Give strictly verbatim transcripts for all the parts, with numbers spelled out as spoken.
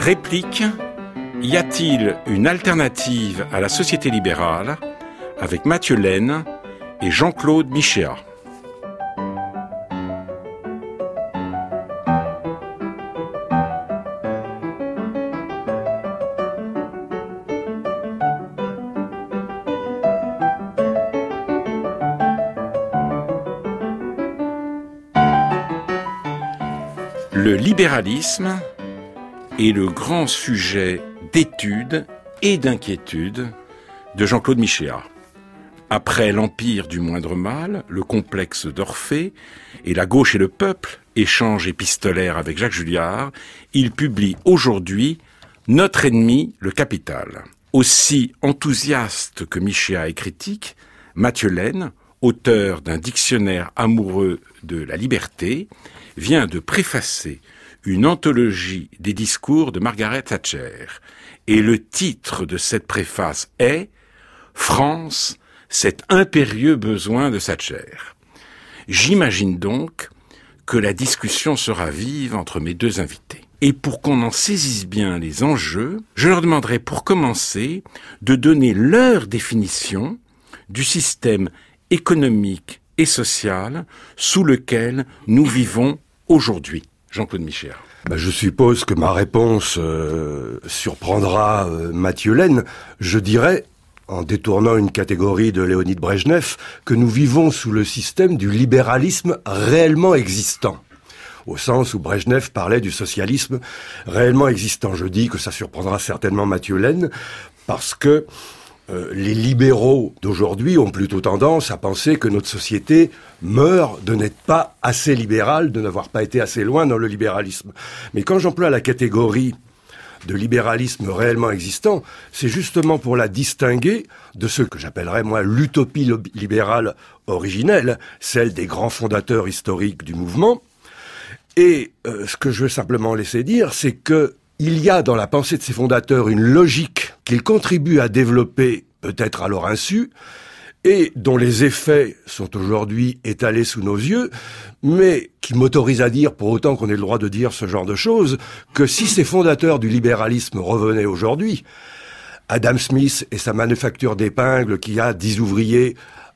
Réplique, y a-t-il une alternative à la société libérale avec Mathieu Laine et Jean-Claude Michéa. Le libéralisme est le grand sujet d'étude et d'inquiétude de Jean-Claude Michéa. Après l'Empire du moindre mal, le complexe d'Orphée et La gauche et le peuple, échange épistolaire avec Jacques Julliard, il publie aujourd'hui Notre ennemi, le capital. Aussi enthousiaste que Michéa est critique, Mathieu Laine, auteur d'un dictionnaire amoureux de la liberté, vient de préfacer une anthologie des discours de Margaret Thatcher. Et le titre de cette préface est « France, cet impérieux besoin de Thatcher ». J'imagine donc que la discussion sera vive entre mes deux invités. Et pour qu'on en saisisse bien les enjeux, je leur demanderai pour commencer de donner leur définition du système économique et social sous lequel nous vivons aujourd'hui. Jean-Claude Michéa. Ben, je suppose que ma réponse euh, surprendra euh, Mathieu Laine. Je dirais, en détournant une catégorie de Léonid Brejnev, que nous vivons sous le système du libéralisme réellement existant. Au sens où Brejnev parlait du socialisme réellement existant. Je dis que ça surprendra certainement Mathieu Laine, parce que Euh, les libéraux d'aujourd'hui ont plutôt tendance à penser que notre société meurt de n'être pas assez libérale, de n'avoir pas été assez loin dans le libéralisme. Mais quand j'emploie la catégorie de libéralisme réellement existant, c'est justement pour la distinguer de ce que j'appellerais, moi, l'utopie libérale originelle, celle des grands fondateurs historiques du mouvement. Et euh, ce que je veux simplement laisser dire, c'est que il y a dans la pensée de ces fondateurs une logique qu'ils contribuent à développer, peut-être à leur insu, et dont les effets sont aujourd'hui étalés sous nos yeux, mais qui m'autorise à dire, pour autant qu'on ait le droit de dire ce genre de choses, que si ces fondateurs du libéralisme revenaient aujourd'hui, Adam Smith et sa manufacture d'épingles qui a dix ouvriers,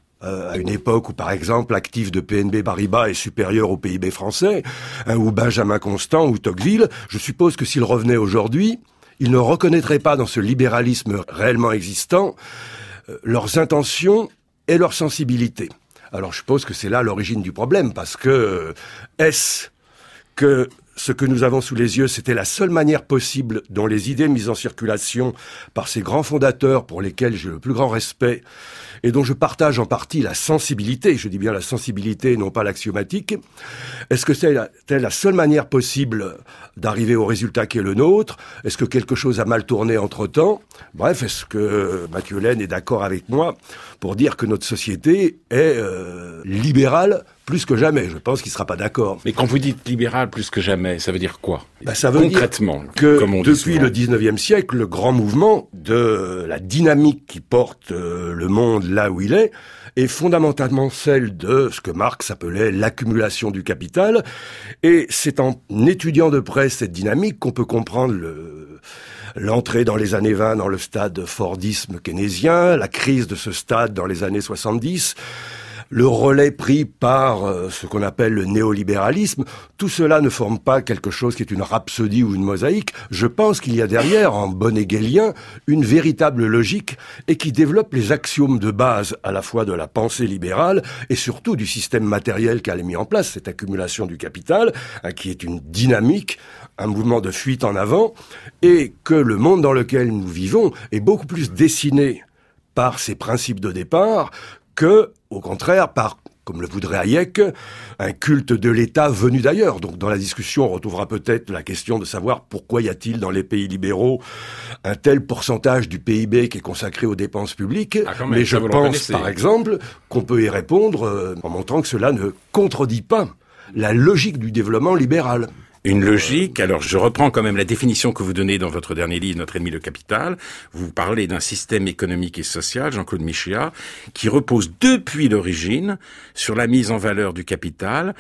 à une époque où, par exemple, l'actif de P N B Paribas est supérieur au P I B français, hein, ou Benjamin Constant, ou Tocqueville, je suppose que s'ils revenaient aujourd'hui, ils ne reconnaîtraient pas dans ce libéralisme réellement existant euh, leurs intentions et leurs sensibilités. Alors je suppose que c'est là l'origine du problème, parce que euh, est-ce que ce que nous avons sous les yeux, c'était la seule manière possible dont les idées mises en circulation par ces grands fondateurs pour lesquels j'ai le plus grand respect et dont je partage en partie la sensibilité, je dis bien la sensibilité et non pas l'axiomatique, est-ce que c'est la, c'est la seule manière possible d'arriver au résultat qui est le nôtre? Est-ce que quelque chose a mal tourné entre-temps? Bref, est-ce que Mathieu Laine est d'accord avec moi pour dire que notre société est euh, libérale plus que jamais? Je pense qu'il ne sera pas d'accord. Mais quand vous dites libéral plus que jamais, ça veut dire quoi? Ben, ça veut concrètement dire que comme on depuis le dix-neuvième siècle, le grand mouvement de la dynamique qui porte euh, le monde là où il est est fondamentalement celle de ce que Marx appelait l'accumulation du capital. Et c'est en étudiant de près cette dynamique qu'on peut comprendre le... l'entrée dans les années vingt dans le stade fordisme keynésien, la crise de ce stade dans les années soixante-dix, le relais pris par euh, ce qu'on appelle le néolibéralisme. Tout cela ne forme pas quelque chose qui est une rhapsodie ou une mosaïque. Je pense qu'il y a derrière, en bon hegelien, une véritable logique et qui développe les axiomes de base à la fois de la pensée libérale et surtout du système matériel qu'elle a mis en place, cette accumulation du capital, hein, qui est une dynamique, un mouvement de fuite en avant, et que le monde dans lequel nous vivons est beaucoup plus dessiné par ces principes de départ que, au contraire, par, comme le voudrait Hayek, un culte de l'État venu d'ailleurs. Donc dans la discussion, on retrouvera peut-être la question de savoir pourquoi y a-t-il dans les pays libéraux un tel pourcentage du P I B qui est consacré aux dépenses publiques. Ah, même, mais je pense, par exemple, qu'on peut y répondre euh, en montrant que cela ne contredit pas la logique du développement libéral. Une logique, alors je reprends quand même la définition que vous donnez dans votre dernier livre, Notre ennemi le capital. Vous parlez d'un système économique et social, Jean-Claude Michéa, qui repose depuis l'origine sur la mise en valeur du capital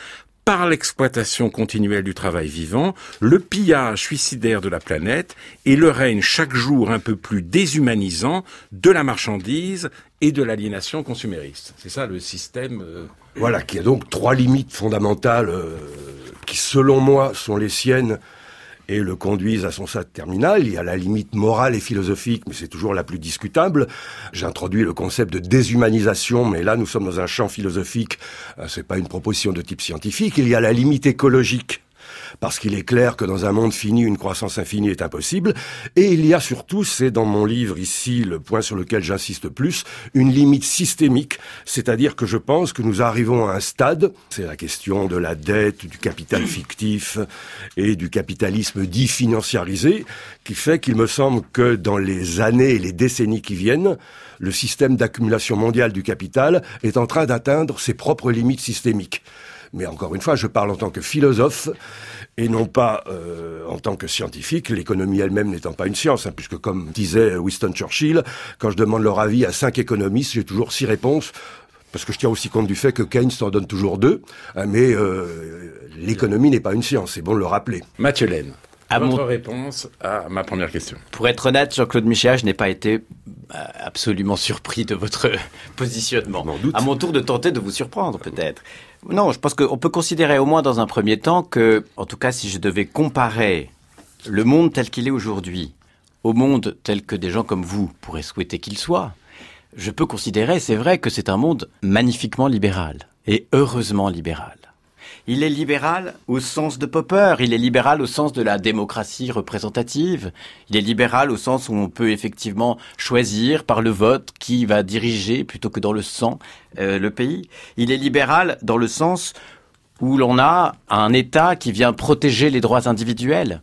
par l'exploitation continuelle du travail vivant, le pillage suicidaire de la planète et le règne chaque jour un peu plus déshumanisant de la marchandise et de l'aliénation consumériste. C'est ça le système... Euh... Voilà, qui a donc trois limites fondamentales euh, qui, selon moi, sont les siennes et le conduisent à son stade terminal. Il y a la limite morale et philosophique, mais c'est toujours la plus discutable. J'introduis le concept de déshumanisation, mais là, nous sommes dans un champ philosophique. C'est pas une proposition de type scientifique. Il y a la limite écologique, parce qu'il est clair que dans un monde fini, une croissance infinie est impossible. Et il y a surtout, c'est dans mon livre ici le point sur lequel j'insiste plus, une limite systémique, c'est-à-dire que je pense que nous arrivons à un stade, c'est la question de la dette, du capital fictif et du capitalisme dit financiarisé, qui fait qu'il me semble que dans les années et les décennies qui viennent, le système d'accumulation mondiale du capital est en train d'atteindre ses propres limites systémiques. Mais encore une fois, je parle en tant que philosophe et non pas euh, en tant que scientifique, l'économie elle-même n'étant pas une science, hein, puisque comme disait Winston Churchill, quand je demande leur avis à cinq économistes, j'ai toujours six réponses, parce que je tiens aussi compte du fait que Keynes en donne toujours deux, hein, mais euh, l'économie n'est pas une science, c'est bon de le rappeler. Mathieu Laine, votre mon... réponse à ma première question. Pour être honnête, Jean-Claude Michéa, je n'ai pas été absolument surpris de votre positionnement. À mon tour de tenter de vous surprendre, peut-être. Non, je pense qu'on peut considérer au moins dans un premier temps que, en tout cas, si je devais comparer le monde tel qu'il est aujourd'hui au monde tel que des gens comme vous pourraient souhaiter qu'il soit, je peux considérer, c'est vrai, que c'est un monde magnifiquement libéral et heureusement libéral. Il est libéral au sens de Popper, il est libéral au sens de la démocratie représentative, il est libéral au sens où on peut effectivement choisir par le vote qui va diriger plutôt que dans le sang euh, le pays. Il est libéral dans le sens où l'on a un État qui vient protéger les droits individuels.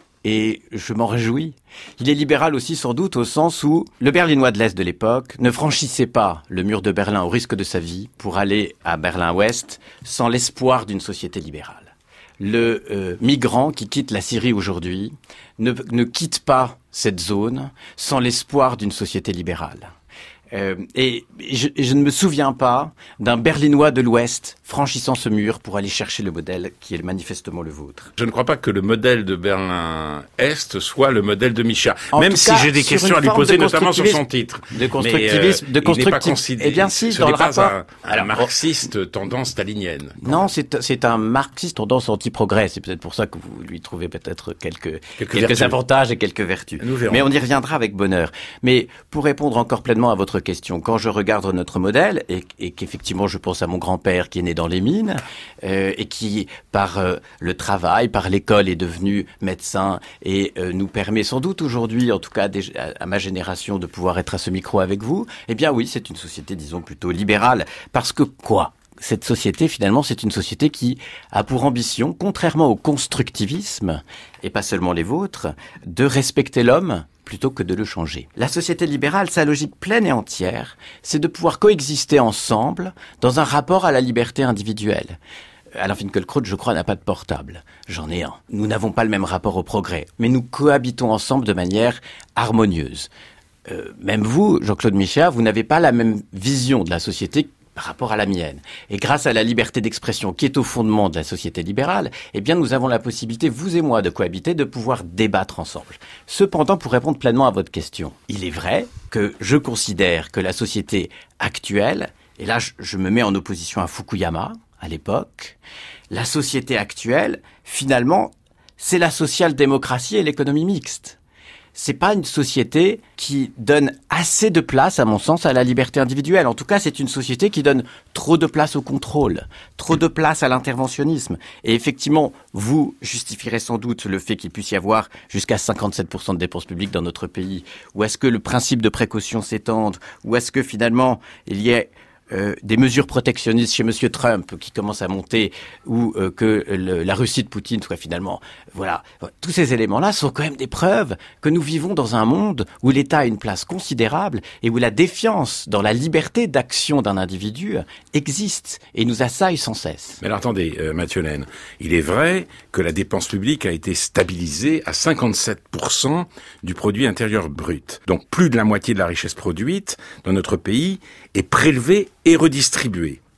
Et je m'en réjouis. Il est libéral aussi sans doute au sens où le Berlinois de l'Est de l'époque ne franchissait pas le mur de Berlin au risque de sa vie pour aller à Berlin-Ouest sans l'espoir d'une société libérale. Le euh, migrant qui quitte la Syrie aujourd'hui ne, ne quitte pas cette zone sans l'espoir d'une société libérale. Euh, et je, je ne me souviens pas d'un Berlinois de l'Ouest franchissant ce mur pour aller chercher le modèle qui est manifestement le vôtre. Je ne crois pas que le modèle de Berlin-Est soit le modèle de Michéa. En Même tout si cas, j'ai des questions à lui poser, notamment sur son titre. De constructivisme, Mais, euh, de constructivisme. Eh bien si, ce dans n'est le pas rapport. un, un Alors, marxiste tendance stalinienne. Non, c'est, c'est un marxiste tendance anti-progrès. C'est peut-être pour ça que vous lui trouvez peut-être quelques, quelques, quelques avantages et quelques vertus. Mais on y reviendra avec bonheur. Mais pour répondre encore pleinement à votre question, quand je regarde notre modèle et, et qu'effectivement je pense à mon grand-père qui est né dans les mines euh, et qui par euh, le travail, par l'école est devenu médecin et euh, nous permet sans doute aujourd'hui, en tout cas à, à ma génération, de pouvoir être à ce micro avec vous, eh bien oui, c'est une société disons plutôt libérale. Parce que quoi ? Cette société, finalement, c'est une société qui a pour ambition, contrairement au constructivisme, et pas seulement les vôtres, de respecter l'homme plutôt que de le changer. La société libérale, sa logique pleine et entière, c'est de pouvoir coexister ensemble dans un rapport à la liberté individuelle. Alain Finkielkraut, je crois, n'a pas de portable. J'en ai un. Nous n'avons pas le même rapport au progrès, mais nous cohabitons ensemble de manière harmonieuse. Euh, même vous, Jean-Claude Michéa, vous n'avez pas la même vision de la société par rapport à la mienne. Et grâce à la liberté d'expression qui est au fondement de la société libérale, eh bien, nous avons la possibilité, vous et moi, de cohabiter, de pouvoir débattre ensemble. Cependant, pour répondre pleinement à votre question, il est vrai que je considère que la société actuelle, et là, je, je me mets en opposition à Fukuyama, à l'époque, la société actuelle, finalement, c'est la social-démocratie et l'économie mixte. C'est pas une société qui donne assez de place, à mon sens, à la liberté individuelle. En tout cas, c'est une société qui donne trop de place au contrôle, trop de place à l'interventionnisme. Et effectivement, vous justifierez sans doute le fait qu'il puisse y avoir jusqu'à cinquante-sept pour cent de dépenses publiques dans notre pays. Ou est-ce que le principe de précaution s'étende ? Ou est-ce que finalement, il y ait Euh, des mesures protectionnistes chez Monsieur Trump qui commencent à monter, ou euh, que le, la Russie de Poutine soit finalement... Voilà, tous ces éléments-là sont quand même des preuves que nous vivons dans un monde où l'État a une place considérable et où la défiance dans la liberté d'action d'un individu existe et nous assaille sans cesse. Mais alors attendez, euh, Mathieu Laine, il est vrai que la dépense publique a été stabilisée à cinquante-sept pour cent du produit intérieur brut. Donc plus de la moitié de la richesse produite dans notre pays est prélevée et redistribuée.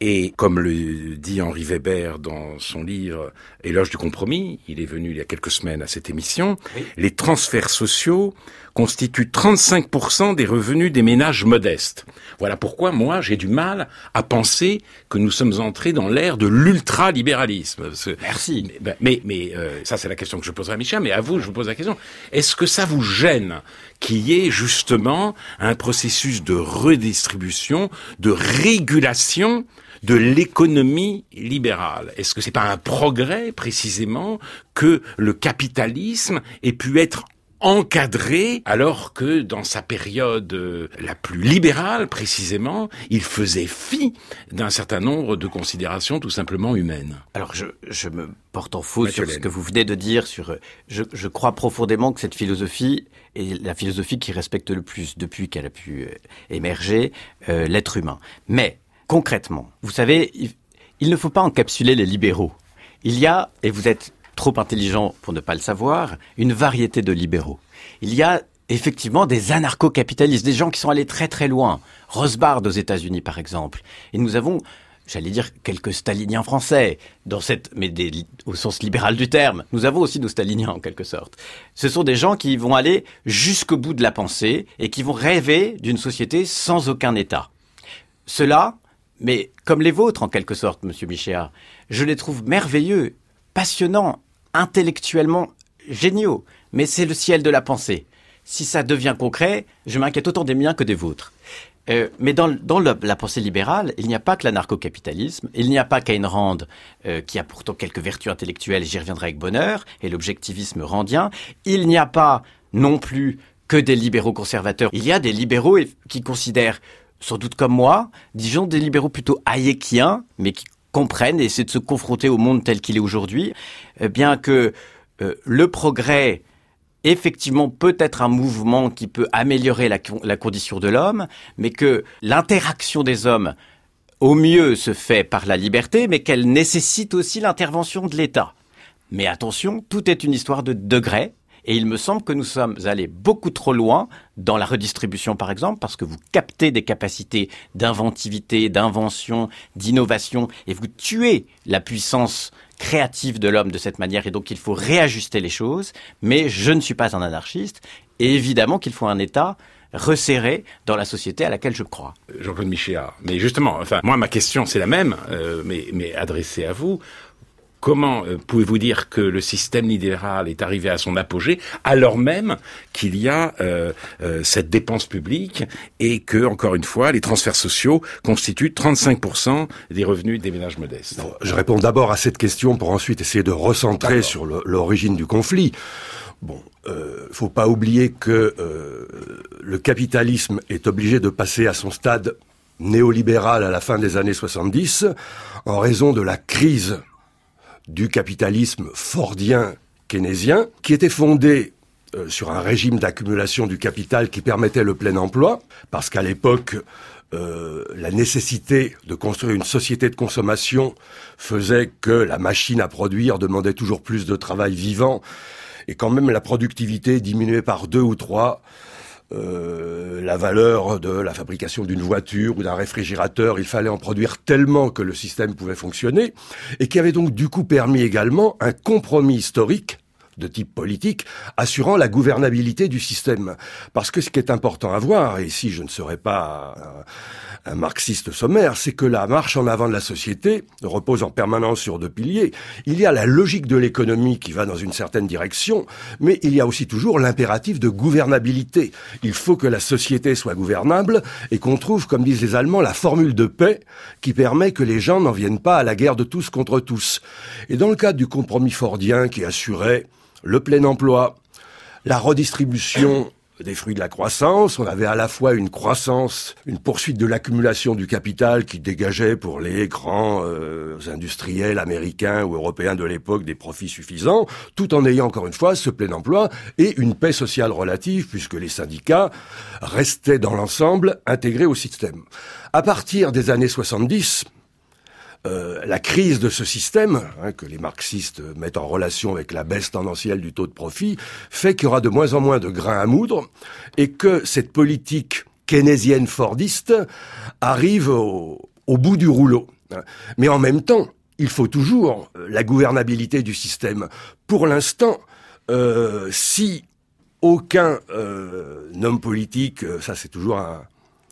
Et comme le dit Henri Weber dans son livre « Éloge du compromis », il est venu il y a quelques semaines à cette émission, oui. Les transferts sociaux constituent trente-cinq pour cent des revenus des ménages modestes. Voilà pourquoi, moi, j'ai du mal à penser que nous sommes entrés dans l'ère de l'ultralibéralisme. Merci. Mais, mais, mais euh, ça, c'est la question que je poserai à Michel, mais à vous, je vous pose la question. Est-ce que ça vous gêne qu'il y ait justement un processus de redistribution, de régulation de l'économie libérale? Est-ce que c'est pas un progrès, précisément, que le capitalisme ait pu être encadré, alors que dans sa période euh, la plus libérale, précisément, il faisait fi d'un certain nombre de considérations tout simplement humaines? Alors, je, je me porte en faux sur ce que vous venez de dire. Sur, je, je crois profondément que cette philosophie est la philosophie qui respecte le plus, depuis qu'elle a pu euh, émerger, euh, l'être humain. Mais, concrètement, vous savez, il, il ne faut pas encapsuler les libéraux. Il y a, et vous êtes trop intelligent pour ne pas le savoir, une variété de libéraux. Il y a effectivement des anarcho-capitalistes, des gens qui sont allés très très loin. Rothbard aux États-Unis, par exemple. Et nous avons, j'allais dire, quelques staliniens français, dans cette, mais des, au sens libéral du terme. Nous avons aussi nos staliniens, en quelque sorte. Ce sont des gens qui vont aller jusqu'au bout de la pensée et qui vont rêver d'une société sans aucun État. Ceux-là, mais comme les vôtres, en quelque sorte, Monsieur Michéa, je les trouve merveilleux, passionnants, intellectuellement géniaux, mais c'est le ciel de la pensée. Si ça devient concret, je m'inquiète autant des miens que des vôtres. Euh, mais dans, dans le, la pensée libérale, il n'y a pas que l'anarcho-capitalisme, il n'y a pas qu'Ayn Rand, euh, qui a pourtant quelques vertus intellectuelles, j'y reviendrai avec bonheur, et l'objectivisme randien. Il n'y a pas non plus que des libéraux conservateurs. Il y a des libéraux qui considèrent, sans doute comme moi, disons des libéraux plutôt hayékiens, mais qui comprennent et essaient de se confronter au monde tel qu'il est aujourd'hui, euh, bien que euh, le progrès, effectivement, peut être un mouvement qui peut améliorer la, la condition de l'homme, mais que l'interaction des hommes, au mieux, se fait par la liberté, mais qu'elle nécessite aussi l'intervention de l'État. Mais attention, tout est une histoire de degrés. Et il me semble que nous sommes allés beaucoup trop loin dans la redistribution, par exemple, parce que vous captez des capacités d'inventivité, d'invention, d'innovation, et vous tuez la puissance créative de l'homme de cette manière. Et donc, il faut réajuster les choses. Mais je ne suis pas un anarchiste. Et évidemment qu'il faut un État resserré dans la société à laquelle je crois. Jean-Claude Michéa. Mais justement, enfin, moi, ma question, c'est la même, euh, mais, mais adressée à vous. Comment euh, pouvez-vous dire que le système libéral est arrivé à son apogée alors même qu'il y a euh, euh, cette dépense publique et que, encore une fois, les transferts sociaux constituent trente-cinq pour cent des revenus des ménages modestes? Non, je réponds d'abord à cette question pour ensuite essayer de recentrer D'accord. sur le, l'origine du conflit. Bon, euh, faut pas oublier que euh, le capitalisme est obligé de passer à son stade néolibéral à la fin des années soixante-dix en raison de la crise du capitalisme fordien keynésien, qui était fondé euh, sur un régime d'accumulation du capital qui permettait le plein emploi, parce qu'à l'époque, euh, la nécessité de construire une société de consommation faisait que la machine à produire demandait toujours plus de travail vivant, et quand même la productivité diminuait par deux ou trois. Euh, la valeur de la fabrication d'une voiture ou d'un réfrigérateur, il fallait en produire tellement que le système pouvait fonctionner, et qui avait donc du coup permis également un compromis historique de type politique, assurant la gouvernabilité du système. Parce que ce qui est important à voir, et ici je ne serai pas un, un marxiste sommaire, c'est que la marche en avant de la société repose en permanence sur deux piliers. Il y a la logique de l'économie qui va dans une certaine direction, mais il y a aussi toujours l'impératif de gouvernabilité. Il faut que la société soit gouvernable et qu'on trouve, comme disent les Allemands, la formule de paix qui permet que les gens n'en viennent pas à la guerre de tous contre tous. Et dans le cadre du compromis fordien qui assurait le plein emploi, la redistribution des fruits de la croissance, on avait à la fois une croissance, une poursuite de l'accumulation du capital qui dégageait pour les grands euh, industriels américains ou européens de l'époque des profits suffisants, tout en ayant encore une fois ce plein emploi et une paix sociale relative puisque les syndicats restaient dans l'ensemble intégrés au système. À partir des années soixante-dix, Euh, la crise de ce système, hein, que les marxistes mettent en relation avec la baisse tendancielle du taux de profit, fait qu'il y aura de moins en moins de grains à moudre et que cette politique keynésienne fordiste arrive au, au bout du rouleau. Mais en même temps, il faut toujours la gouvernabilité du système. Pour l'instant, euh, si aucun euh, homme politique, ça c'est toujours un...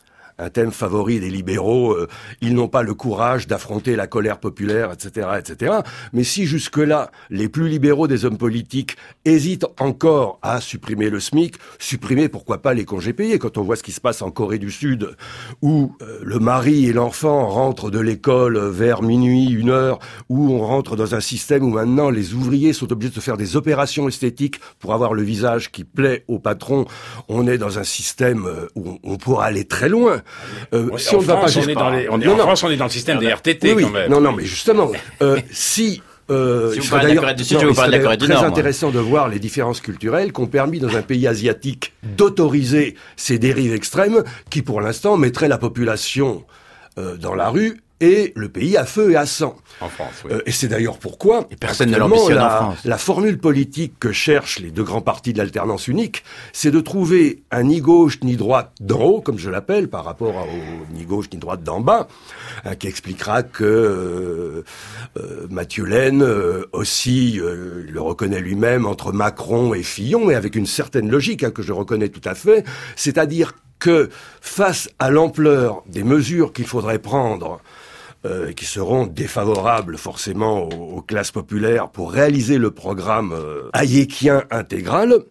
un thème favori des libéraux, euh, ils n'ont pas le courage d'affronter la colère populaire, et cetera, et cetera. Mais si jusque-là, les plus libéraux des hommes politiques hésitent encore à supprimer le SMIC, supprimer pourquoi pas les congés payés, quand on voit ce qui se passe en Corée du Sud, où euh, le mari et l'enfant rentrent de l'école vers minuit, une heure, où on rentre dans un système où maintenant les ouvriers sont obligés de se faire des opérations esthétiques pour avoir le visage qui plaît au patron. On est dans un système où on pourra aller très loin. Euh, si on ne va pas on est dans les, on est, non, en non. France, on est dans le système des R T T, oui, quand même. Non, non, mais justement, euh, si... Euh, si vous parlez de la Corée du Sud, je vous parle de la Corée du Nord. C'est très intéressant de voir les différences culturelles qui ont permis dans un pays asiatique d'autoriser ces dérives extrêmes qui, pour l'instant, mettraient la population euh, dans la rue et le pays à feu et à sang. En France, oui. Euh, et c'est d'ailleurs pourquoi et personne ne l'ambitionne la, en France. La formule politique que cherchent les deux grands partis de l'alternance unique, c'est de trouver un ni gauche ni droite d'en haut, comme je l'appelle, par rapport au ni gauche ni droite d'en bas, hein, qui expliquera que euh, euh, Mathieu Laine euh, aussi euh, le reconnaît lui-même entre Macron et Fillon, et avec une certaine logique hein, que je reconnais tout à fait, c'est-à-dire que face à l'ampleur des mesures qu'il faudrait prendre, Euh, qui seront défavorables forcément aux, aux classes populaires pour réaliser le programme euh, hayekien intégral,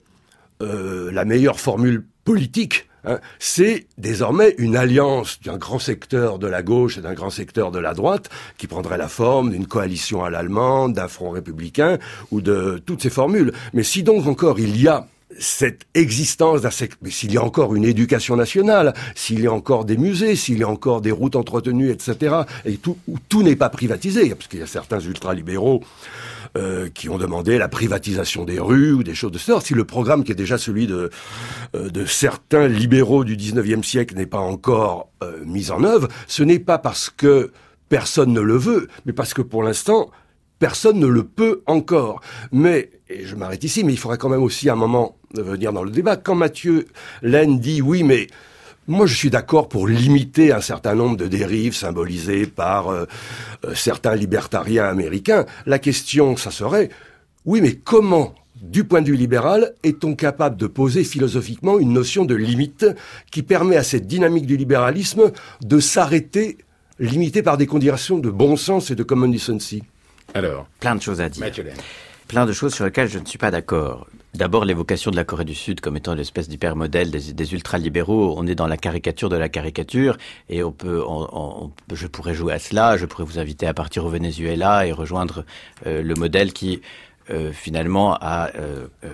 euh, la meilleure formule politique, hein, c'est désormais une alliance d'un grand secteur de la gauche et d'un grand secteur de la droite qui prendrait la forme d'une coalition à l'allemande, d'un front républicain ou de toutes ces formules. Mais si donc encore il y a cette existence d'un secteur, mais s'il y a encore une éducation nationale, s'il y a encore des musées, s'il y a encore des routes entretenues, et cetera, et tout, où tout n'est pas privatisé, parce qu'il y a certains ultralibéraux euh, qui ont demandé la privatisation des rues ou des choses de ce genre. Si le programme qui est déjà celui de, euh, de certains libéraux du dix-neuvième siècle n'est pas encore euh, mis en œuvre, ce n'est pas parce que personne ne le veut, mais parce que pour l'instant, personne ne le peut encore. Mais, et je m'arrête ici, mais il faudrait quand même aussi à un moment venir dans le débat. Quand Mathieu Laine dit oui, mais moi je suis d'accord pour limiter un certain nombre de dérives symbolisées par euh, euh, certains libertariens américains, la question, ça serait, oui, mais comment, du point de vue libéral, est-on capable de poser philosophiquement une notion de limite qui permet à cette dynamique du libéralisme de s'arrêter, limitée par des considérations de bon sens et de common decency? Alors, plein de choses à dire. Mathieu Laine. Plein de choses sur lesquelles je ne suis pas d'accord. D'abord, l'évocation de la Corée du Sud comme étant l'espèce d'hypermodèle des, des ultralibéraux. On est dans la caricature de la caricature et on peut, on, on, je pourrais jouer à cela. Je pourrais vous inviter à partir au Venezuela et rejoindre euh, le modèle qui, euh, finalement, a euh, euh,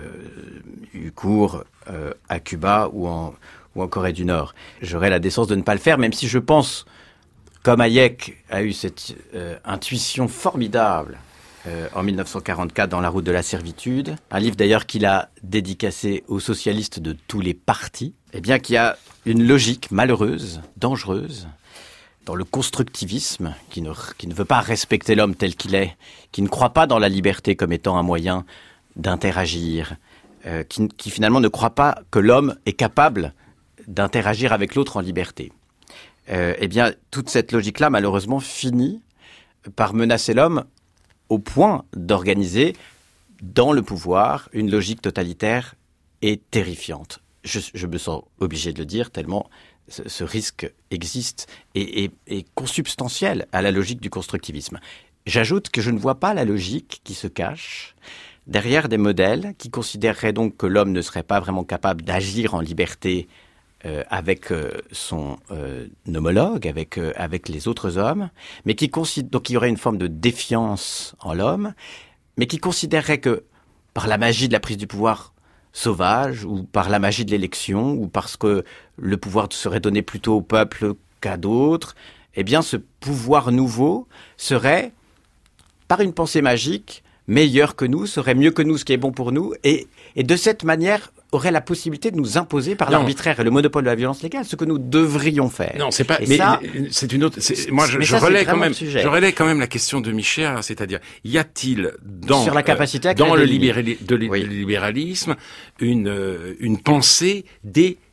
eu cours euh, à Cuba ou en, ou en Corée du Nord. J'aurais la décence de ne pas le faire, même si je pense, comme Hayek a eu cette euh, intuition formidable euh, en mille neuf cent quarante-quatre dans La route de la servitude, un livre d'ailleurs qu'il a dédicacé aux socialistes de tous les partis, eh bien qu'il y a une logique malheureuse, dangereuse, dans le constructivisme, qui ne, qui ne veut pas respecter l'homme tel qu'il est, qui ne croit pas dans la liberté comme étant un moyen d'interagir, euh, qui, qui finalement ne croit pas que l'homme est capable d'interagir avec l'autre en liberté. Euh, eh bien, toute cette logique-là, malheureusement, finit par menacer l'homme au point d'organiser dans le pouvoir une logique totalitaire et terrifiante. Je, je me sens obligé de le dire tellement ce, ce risque existe et est, est consubstantiel à la logique du constructivisme. J'ajoute que je ne vois pas la logique qui se cache derrière des modèles qui considéreraient donc que l'homme ne serait pas vraiment capable d'agir en liberté Euh, avec euh, son euh, homologue, avec euh, avec les autres hommes, mais qui considère donc il y aurait une forme de défiance en l'homme, mais qui considérerait que par la magie de la prise du pouvoir sauvage ou par la magie de l'élection ou parce que le pouvoir serait donné plutôt au peuple qu'à d'autres, eh bien ce pouvoir nouveau serait par une pensée magique meilleur que nous, serait mieux que nous, ce qui est bon pour nous, et et de cette manière aurait la possibilité de nous imposer par non. l'arbitraire et le monopole de la violence légale, ce que nous devrions faire. Non, c'est pas. Et mais ça, c'est une autre. C'est, moi, je, je ça, relais quand même. Je relais quand même la question de Michéa, c'est-à-dire, y a-t-il dans sur la capacité à euh, dans le libérali- libérali- de oui. libéralisme une euh, une pensée des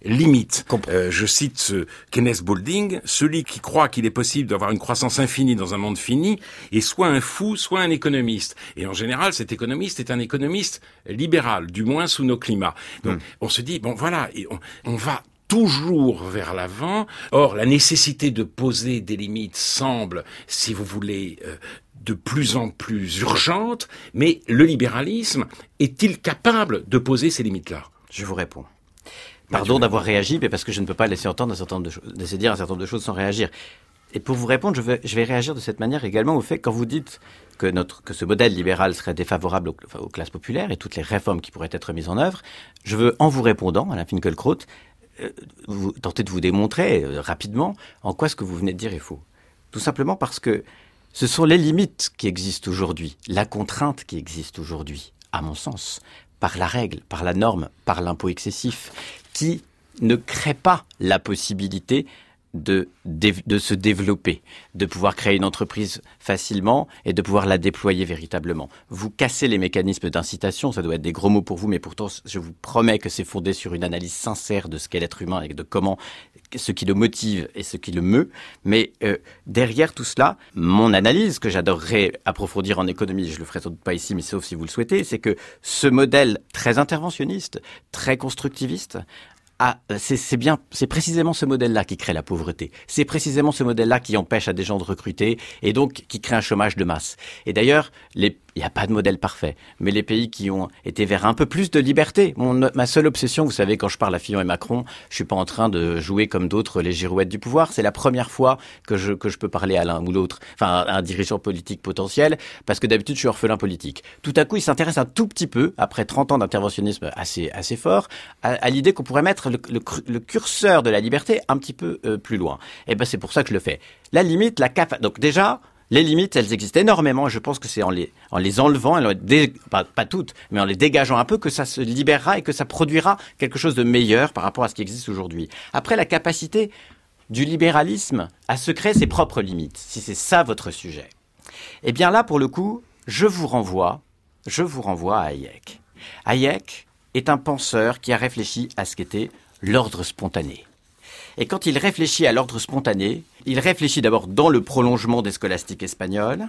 limites. Euh, je cite euh, Kenneth Boulding, celui qui croit qu'il est possible d'avoir une croissance infinie dans un monde fini est soit un fou, soit un économiste. Et en général, cet économiste est un économiste libéral, du moins sous nos climats. Donc, mmh. on se dit, bon voilà, on, on va toujours vers l'avant. Or, la nécessité de poser des limites semble, si vous voulez, euh, de plus en plus urgente, mais le libéralisme est-il capable de poser ces limites-là ? Je vous réponds. Pardon d'avoir réagi, mais parce que je ne peux pas laisser entendre un certain nombre de choses, laisser dire un certain nombre de choses sans réagir. Et pour vous répondre, je vais, je vais réagir de cette manière également au fait que quand vous dites que notre, que ce modèle libéral serait défavorable aux, enfin, aux classes populaires et toutes les réformes qui pourraient être mises en œuvre, je veux, en vous répondant, Alain Finkielkraut, euh, vous tenter de vous démontrer euh, rapidement en quoi ce que vous venez de dire est faux. Tout simplement parce que ce sont les limites qui existent aujourd'hui, la contrainte qui existe aujourd'hui, à mon sens, par la règle, par la norme, par l'impôt excessif, qui ne crée pas la possibilité de, de, de se développer, de pouvoir créer une entreprise facilement et de pouvoir la déployer véritablement. Vous cassez les mécanismes d'incitation, ça doit être des gros mots pour vous, mais pourtant je vous promets que c'est fondé sur une analyse sincère de ce qu'est l'être humain et de comment, ce qui le motive et ce qui le meut. Mais euh, derrière tout cela, mon analyse, que j'adorerais approfondir en économie, je le ferai sans doute pas ici, mais sauf si vous le souhaitez, c'est que ce modèle très interventionniste, très constructiviste, Ah, c'est, c'est bien, c'est précisément ce modèle-là qui crée la pauvreté. C'est précisément ce modèle-là qui empêche à des gens de recruter et donc qui crée un chômage de masse. Et d'ailleurs, les, il n'y a pas de modèle parfait, mais les pays qui ont été vers un peu plus de liberté. Mon, ma seule obsession, vous savez, quand je parle à Fillon et Macron, je suis pas en train de jouer comme d'autres les girouettes du pouvoir. C'est la première fois que je que je peux parler à l'un ou l'autre, enfin à un dirigeant politique potentiel, parce que d'habitude je suis orphelin politique. Tout à coup, il s'intéresse un tout petit peu, après trente ans d'interventionnisme assez assez fort, à, à l'idée qu'on pourrait mettre le, le, le curseur de la liberté un petit peu euh, plus loin. Et ben c'est pour ça que je le fais. La limite, la cap. Donc déjà. Les limites, elles existent énormément. Je pense que c'est en les, en les enlevant, dé, pas, pas toutes, mais en les dégageant un peu, que ça se libérera et que ça produira quelque chose de meilleur par rapport à ce qui existe aujourd'hui. Après, la capacité du libéralisme à se créer ses propres limites, si c'est ça votre sujet. Eh bien là, pour le coup, je vous renvoie, je vous renvoie à Hayek. Hayek est un penseur qui a réfléchi à ce qu'était l'ordre spontané. Et quand il réfléchit à l'ordre spontané, il réfléchit d'abord dans le prolongement des scolastiques espagnols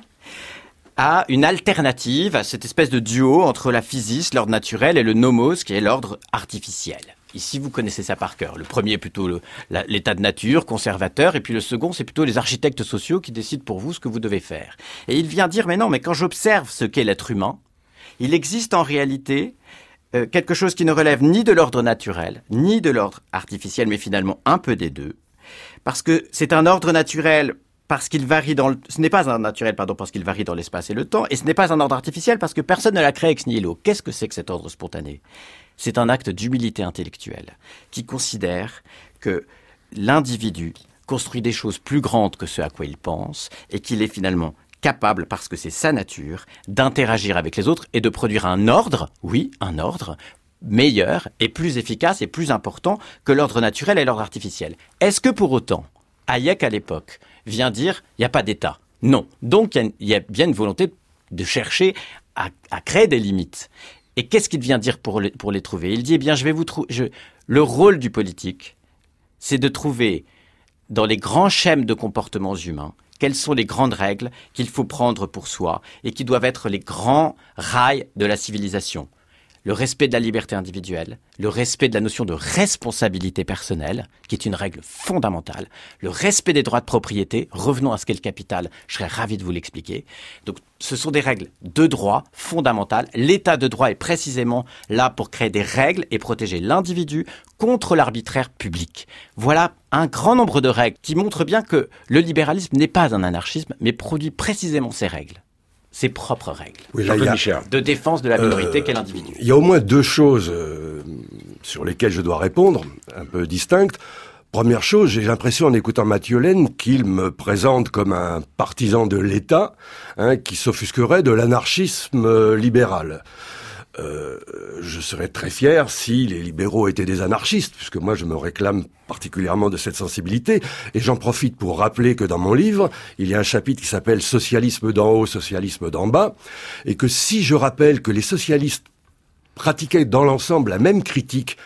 à une alternative à cette espèce de duo entre la physis, l'ordre naturel, et le nomos, qui est l'ordre artificiel. Ici, vous connaissez ça par cœur. Le premier est plutôt le, la, l'état de nature, conservateur, et puis le second, c'est plutôt les architectes sociaux qui décident pour vous ce que vous devez faire. Et il vient dire, mais non, mais quand j'observe ce qu'est l'être humain, il existe en réalité Euh, quelque chose qui ne relève ni de l'ordre naturel, ni de l'ordre artificiel, mais finalement un peu des deux. Parce que c'est un ordre naturel parce qu'il varie dans le... Ce n'est pas un naturel, pardon, parce qu'il varie dans l'espace et le temps, et ce n'est pas un ordre artificiel parce que personne ne l'a créé ex nihilo. Qu'est-ce que c'est que cet ordre spontané ? C'est un acte d'humilité intellectuelle qui considère que l'individu construit des choses plus grandes que ce à quoi il pense et qu'il est finalement capable, parce que c'est sa nature, d'interagir avec les autres et de produire un ordre, oui, un ordre, meilleur et plus efficace et plus important que l'ordre naturel et l'ordre artificiel. Est-ce que pour autant, Hayek à l'époque vient dire il n'y a pas d'État ? Non. Donc il y, y a bien une volonté de chercher à, à créer des limites. Et qu'est-ce qu'il vient dire pour, le, pour les trouver ? Il dit, eh bien, je vais vous trouver... Le rôle du politique, c'est de trouver dans les grands schèmes de comportements humains quelles sont les grandes règles qu'il faut prendre pour soi et qui doivent être les grands rails de la civilisation. Le respect de la liberté individuelle, le respect de la notion de responsabilité personnelle, qui est une règle fondamentale, le respect des droits de propriété, revenons à ce qu'est le capital, je serais ravi de vous l'expliquer. Donc, ce sont des règles de droit fondamentales. L'état de droit est précisément là pour créer des règles et protéger l'individu contre l'arbitraire public. Voilà un grand nombre de règles qui montrent bien que le libéralisme n'est pas un anarchisme, mais produit précisément ces règles. Ses propres règles oui, là, y a, de défense de la minorité euh, qu'est l'individu. Il y a au moins deux choses euh, sur lesquelles je dois répondre, un peu distinctes. Première chose, j'ai l'impression en écoutant Mathieu Laine qu'il me présente comme un partisan de l'État, hein, qui s'offusquerait de l'anarchisme euh, libéral. Euh, je serais très fier si les libéraux étaient des anarchistes, puisque moi je me réclame particulièrement de cette sensibilité, et j'en profite pour rappeler que dans mon livre, il y a un chapitre qui s'appelle « Socialisme d'en haut, socialisme d'en bas », et que si je rappelle que les socialistes pratiquaient dans l'ensemble la même critique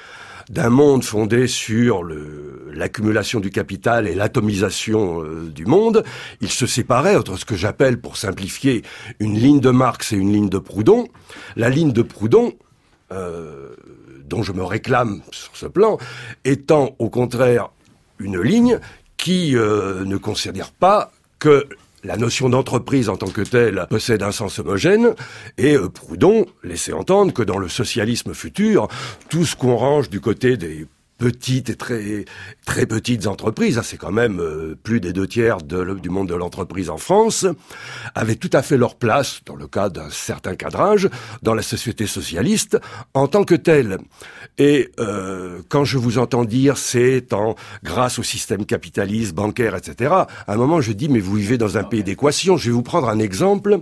d'un monde fondé sur le, l'accumulation du capital et l'atomisation euh, du monde, il se séparait entre ce que j'appelle, pour simplifier, une ligne de Marx et une ligne de Proudhon. La ligne de Proudhon, euh, dont je me réclame sur ce plan, étant au contraire une ligne qui euh, ne considère pas que la notion d'entreprise en tant que telle possède un sens homogène, et euh, Proudhon laissait entendre que dans le socialisme futur, tout ce qu'on range du côté des petites et très très petites entreprises, hein, c'est quand même euh, plus des deux tiers de, du monde de l'entreprise en France, avaient tout à fait leur place, dans le cas d'un certain cadrage, dans la société socialiste en tant que telle. Et euh, quand je vous entends dire c'est en grâce au système capitaliste, bancaire, et cetera, à un moment je dis mais vous vivez dans un pays d'équations. Je vais vous prendre un exemple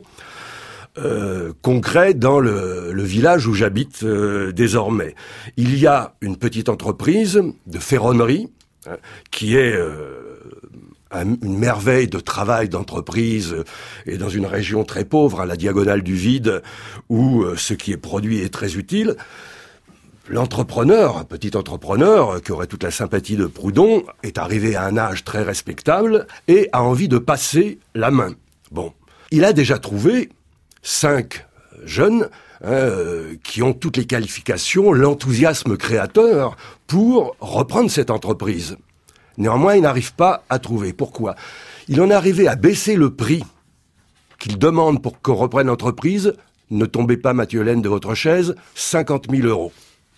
Euh, concret dans le, le village où j'habite euh, désormais. Il y a une petite entreprise de ferronnerie hein, qui est euh, un, une merveille de travail d'entreprise euh, et dans une région très pauvre, à la diagonale du vide, où euh, ce qui est produit est très utile. L'entrepreneur, un petit entrepreneur qui aurait toute la sympathie de Proudhon, est arrivé à un âge très respectable et a envie de passer la main. Bon, il a déjà trouvé cinq jeunes hein, euh, qui ont toutes les qualifications, l'enthousiasme créateur pour reprendre cette entreprise. Néanmoins, il n'arrive pas à trouver. Pourquoi ? Il en est arrivé à baisser le prix qu'il demande pour qu'on reprenne l'entreprise. Ne tombez pas, Mathieu Laine, de votre chaise, cinquante mille euros.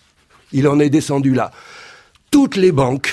Il en est descendu là. Toutes les banques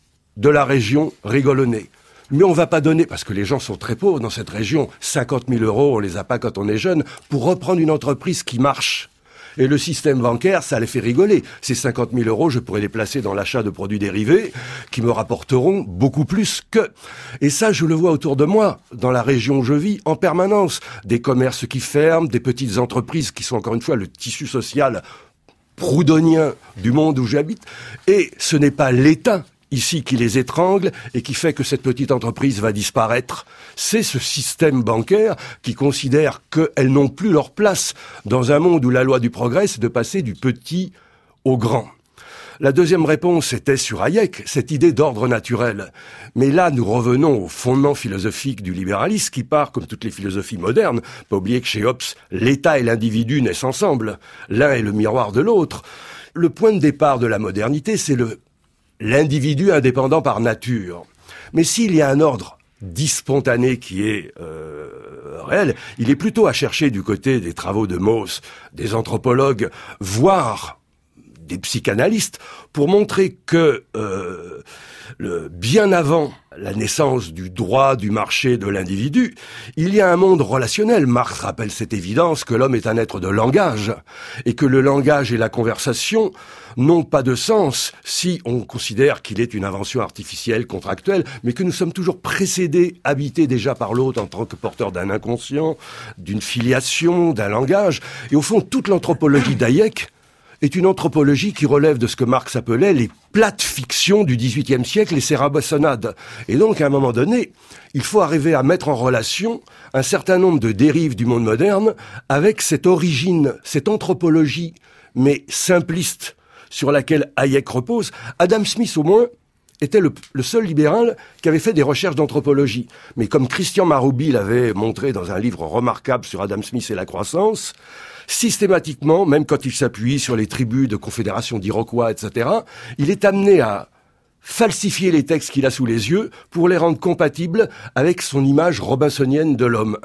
de la région rigolent au nez. Mais on va pas donner, parce que les gens sont très pauvres dans cette région, cinquante mille euros, on les a pas quand on est jeune, pour reprendre une entreprise qui marche. Et le système bancaire, ça les fait rigoler. Ces cinquante mille euros, je pourrais les placer dans l'achat de produits dérivés qui me rapporteront beaucoup plus que... Et ça, je le vois autour de moi, dans la région où je vis, en permanence. Des commerces qui ferment, des petites entreprises qui sont encore une fois le tissu social proudhonien du monde où j'habite. Et ce n'est pas l'État ici qui les étrangle et qui fait que cette petite entreprise va disparaître. C'est ce système bancaire qui considère qu'elles n'ont plus leur place dans un monde où la loi du progrès, c'est de passer du petit au grand. La deuxième réponse était sur Hayek, cette idée d'ordre naturel. Mais là, nous revenons au fondement philosophique du libéralisme qui part, comme toutes les philosophies modernes, pas oublier que chez Hobbes, l'État et l'individu naissent ensemble. L'un est le miroir de l'autre. Le point de départ de la modernité, c'est le l'individu indépendant par nature. Mais s'il y a un ordre dit spontané qui est euh, réel, il est plutôt à chercher du côté des travaux de Mauss, des anthropologues, voire des psychanalystes, pour montrer que euh, le, bien avant la naissance du droit du marché de l'individu, il y a un monde relationnel. Marx rappelle cette évidence que l'homme est un être de langage, et que le langage et la conversation n'ont pas de sens si on considère qu'il est une invention artificielle, contractuelle, mais que nous sommes toujours précédés, habités déjà par l'autre en tant que porteurs d'un inconscient, d'une filiation, d'un langage. Et au fond, toute l'anthropologie d'Hayek est une anthropologie qui relève de ce que Marx appelait les plates fictions du dix-huitième siècle, les sérabassonnades. Et donc, à un moment donné, il faut arriver à mettre en relation un certain nombre de dérives du monde moderne avec cette origine, cette anthropologie, mais simpliste, sur laquelle Hayek repose. Adam Smith, au moins, était le, le seul libéral qui avait fait des recherches d'anthropologie. Mais comme Christian Maroubi l'avait montré dans un livre remarquable sur Adam Smith et la croissance, systématiquement, même quand il s'appuie sur les tribus de confédération d'Iroquois, et cetera, il est amené à falsifier les textes qu'il a sous les yeux pour les rendre compatibles avec son image robinsonienne de l'homme.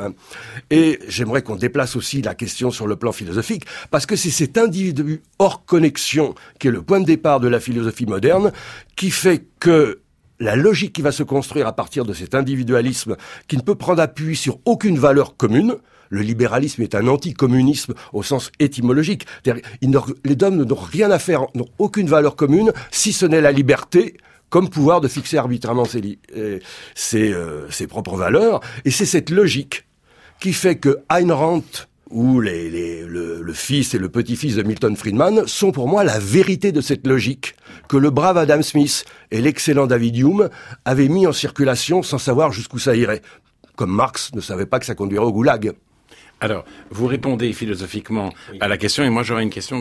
Et j'aimerais qu'on déplace aussi la question sur le plan philosophique, parce que c'est cet individu hors connexion qui est le point de départ de la philosophie moderne, qui fait que la logique qui va se construire à partir de cet individualisme qui ne peut prendre appui sur aucune valeur commune. Le libéralisme est un anticommunisme au sens étymologique. Ils les hommes n'ont rien à faire, n'ont aucune valeur commune, si ce n'est la liberté comme pouvoir de fixer arbitrairement ses, li- euh, ses, euh, ses propres valeurs. Et c'est cette logique qui fait que Ayn Rand ou les, les, le, le fils et le petit-fils de Milton Friedman sont pour moi la vérité de cette logique que le brave Adam Smith et l'excellent David Hume avaient mis en circulation sans savoir jusqu'où ça irait. Comme Marx ne savait pas que ça conduirait au goulag. Alors, vous répondez philosophiquement oui. à la question, et moi j'aurais une question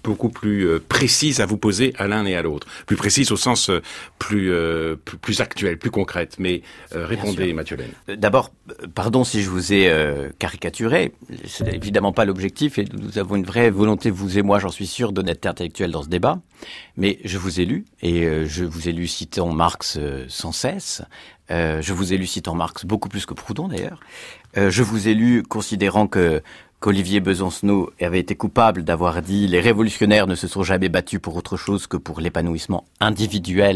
beaucoup plus euh, précises à vous poser à l'un et à l'autre. Plus précises au sens euh, plus, euh, plus plus actuel, plus concrète. Mais euh, répondez, Mathieu Laine. D'abord, pardon si je vous ai euh, caricaturé. C'est évidemment pas l'objectif et nous avons une vraie volonté, vous et moi, j'en suis sûr, d'honnêteté intellectuelle dans ce débat. Mais je vous ai lu et euh, je vous ai lu citant Marx euh, sans cesse. Euh, je vous ai lu citant Marx beaucoup plus que Proudhon d'ailleurs. Euh, je vous ai lu considérant que qu'Olivier Besancenot avait été coupable d'avoir dit « Les révolutionnaires ne se sont jamais battus pour autre chose que pour l'épanouissement individuel »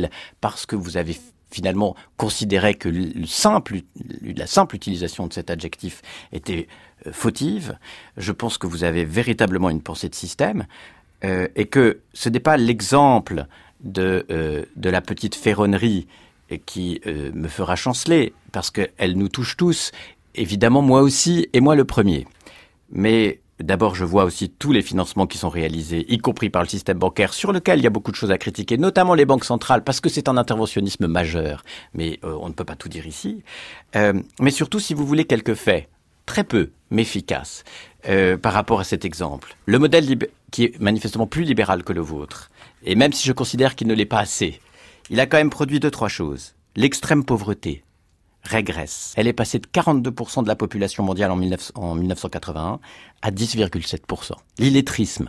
parce que vous avez finalement considéré que le simple, la simple utilisation de cet adjectif était euh, fautive. Je pense que vous avez véritablement une pensée de système euh, et que ce n'est pas l'exemple de, euh, de la petite ferronnerie qui euh, me fera chanceler parce qu'elle nous touche tous, évidemment moi aussi et moi le premier. Mais d'abord, je vois aussi tous les financements qui sont réalisés, y compris par le système bancaire, sur lequel il y a beaucoup de choses à critiquer, notamment les banques centrales, parce que c'est un interventionnisme majeur. Mais euh, on ne peut pas tout dire ici. Euh, mais surtout, si vous voulez quelques faits, très peu, mais efficaces, euh, par rapport à cet exemple. Le modèle lib- qui est manifestement plus libéral que le vôtre, et même si je considère qu'il ne l'est pas assez, il a quand même produit deux, trois choses. L'extrême pauvreté régresse. Elle est passée de quarante-deux pour cent de la population mondiale en, dix-neuf, en mille neuf cent quatre-vingt-un à dix virgule sept pour cent. L'illettrisme,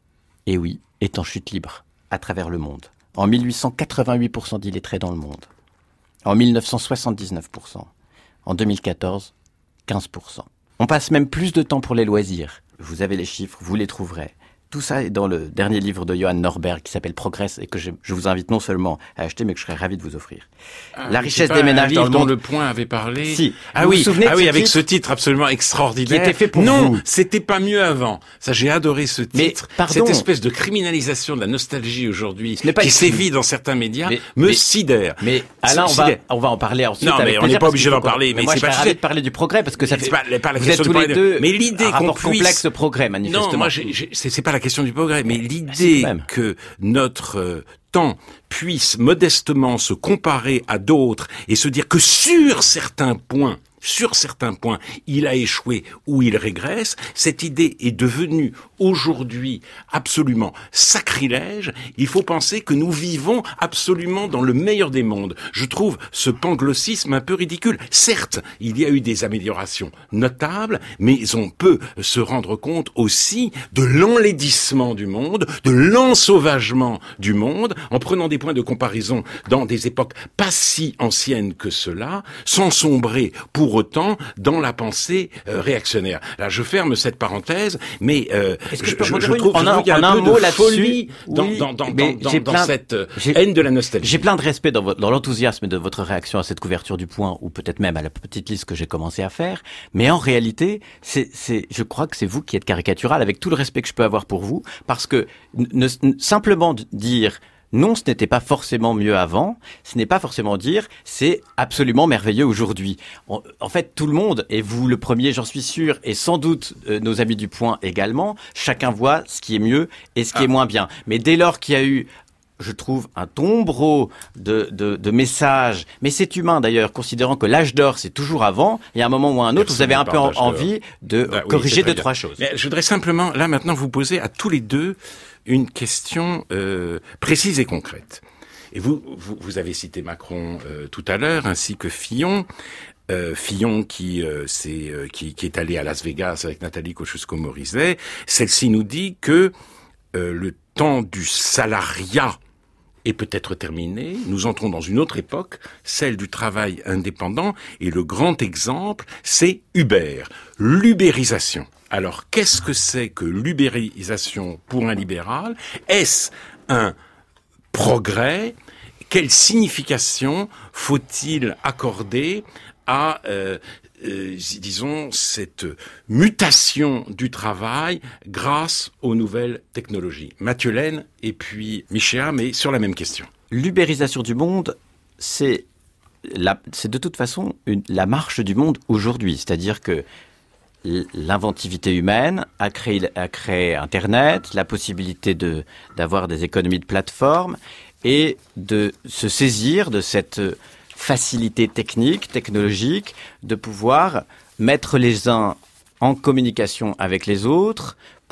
et oui, est en chute libre à travers le monde. En mille huit cent, quatre-vingt-huit pour cent d'illettrés dans le monde. En mille neuf cent, soixante-dix-neuf pour cent. En deux mille quatorze, quinze pour cent. On passe même plus de temps pour les loisirs. Vous avez les chiffres, vous les trouverez. Tout ça est dans le dernier livre de Johan Norberg qui s'appelle Progress et que je, je vous invite non seulement à acheter mais que je serais ravi de vous offrir. Ah, la richesse des ménages dans le monde. Le Point avait parlé. Si. Ah vous oui, vous souvenez ah de oui, ce avec titre ce titre absolument extraordinaire. Qui était fait pour non, vous. c'était pas mieux avant. Ça, j'ai adoré ce titre. Mais, pardon. Cette espèce de criminalisation de la nostalgie aujourd'hui qui une... sévit dans certains médias mais, me mais, sidère. Mais Alain, on va, on va en parler ensuite. Non, mais on n'est pas obligé d'en parler. Mais moi, je serais ravi de parler du progrès parce que ça fait. Pas, pas la vous question êtes tous les deux. Mais l'idée un qu'on rapport puisse. complexe au progrès, manifestement. Non, moi, j'ai, j'ai, c'est, c'est pas la question du progrès, mais l'idée que notre euh, temps puisse modestement se comparer à d'autres et se dire que sur certains points, sur certains points, il a échoué ou il régresse, cette idée est devenue aujourd'hui absolument sacrilège. Il faut penser que nous vivons absolument dans le meilleur des mondes. Je trouve ce panglossisme un peu ridicule. Certes, il y a eu des améliorations notables, mais on peut se rendre compte aussi de l'enlaidissement du monde, de l'ensauvagement du monde, en prenant des points de comparaison dans des époques pas si anciennes que cela, sans sombrer pour autant dans la pensée euh, réactionnaire. Là, je ferme cette parenthèse, mais euh, Est-ce que je, je, je, je trouve qu'il y a un, un, un peu de folie oui, dans, dans, dans, dans, dans, plein, dans cette haine de la nostalgie. J'ai plein de respect dans, dans l'enthousiasme de votre réaction à cette couverture du Point, ou peut-être même à la petite liste que j'ai commencé à faire, mais en réalité, c'est, c'est, je crois que c'est vous qui êtes caricatural, avec tout le respect que je peux avoir pour vous, parce que ne, ne, simplement dire... Non, ce n'était pas forcément mieux avant. Ce n'est pas forcément dire c'est absolument merveilleux aujourd'hui. En, en fait, tout le monde, et vous le premier, j'en suis sûr, et sans doute euh, nos amis du Point également, chacun voit ce qui est mieux et ce qui ah. est moins bien. Mais dès lors qu'il y a eu, je trouve, un tombereau de, de, de messages, mais c'est humain d'ailleurs, considérant que l'âge d'or c'est toujours avant, il y a un moment ou un autre, Personne vous avez un peu en, envie de ah, corriger oui, deux, trois choses. Mais je voudrais simplement, là maintenant, vous poser à tous les deux une question euh, précise et concrète. Et vous, vous, vous avez cité Macron euh, tout à l'heure, ainsi que Fillon. Euh, Fillon qui, euh, c'est, euh, qui, qui est allé à Las Vegas avec Nathalie Kosciusko-Morizet. Celle-ci nous dit que euh, le temps du salariat est peut-être terminé. Nous entrons dans une autre époque, celle du travail indépendant. Et le grand exemple, c'est Uber. L'ubérisation. Alors, qu'est-ce que c'est que l'ubérisation pour un libéral ? Est-ce un progrès ? Quelle signification faut-il accorder à, euh, euh, disons, cette mutation du travail grâce aux nouvelles technologies ? Mathieu Laine et puis Michéa, mais sur la même question. L'ubérisation du monde, c'est, la, c'est de toute façon une, la marche du monde aujourd'hui. C'est-à-dire que l'inventivité humaine a créé, a créé Internet, la possibilité de, d'avoir des économies de plateforme et de se saisir de cette facilité technique, technologique, de pouvoir mettre les uns en communication avec les autres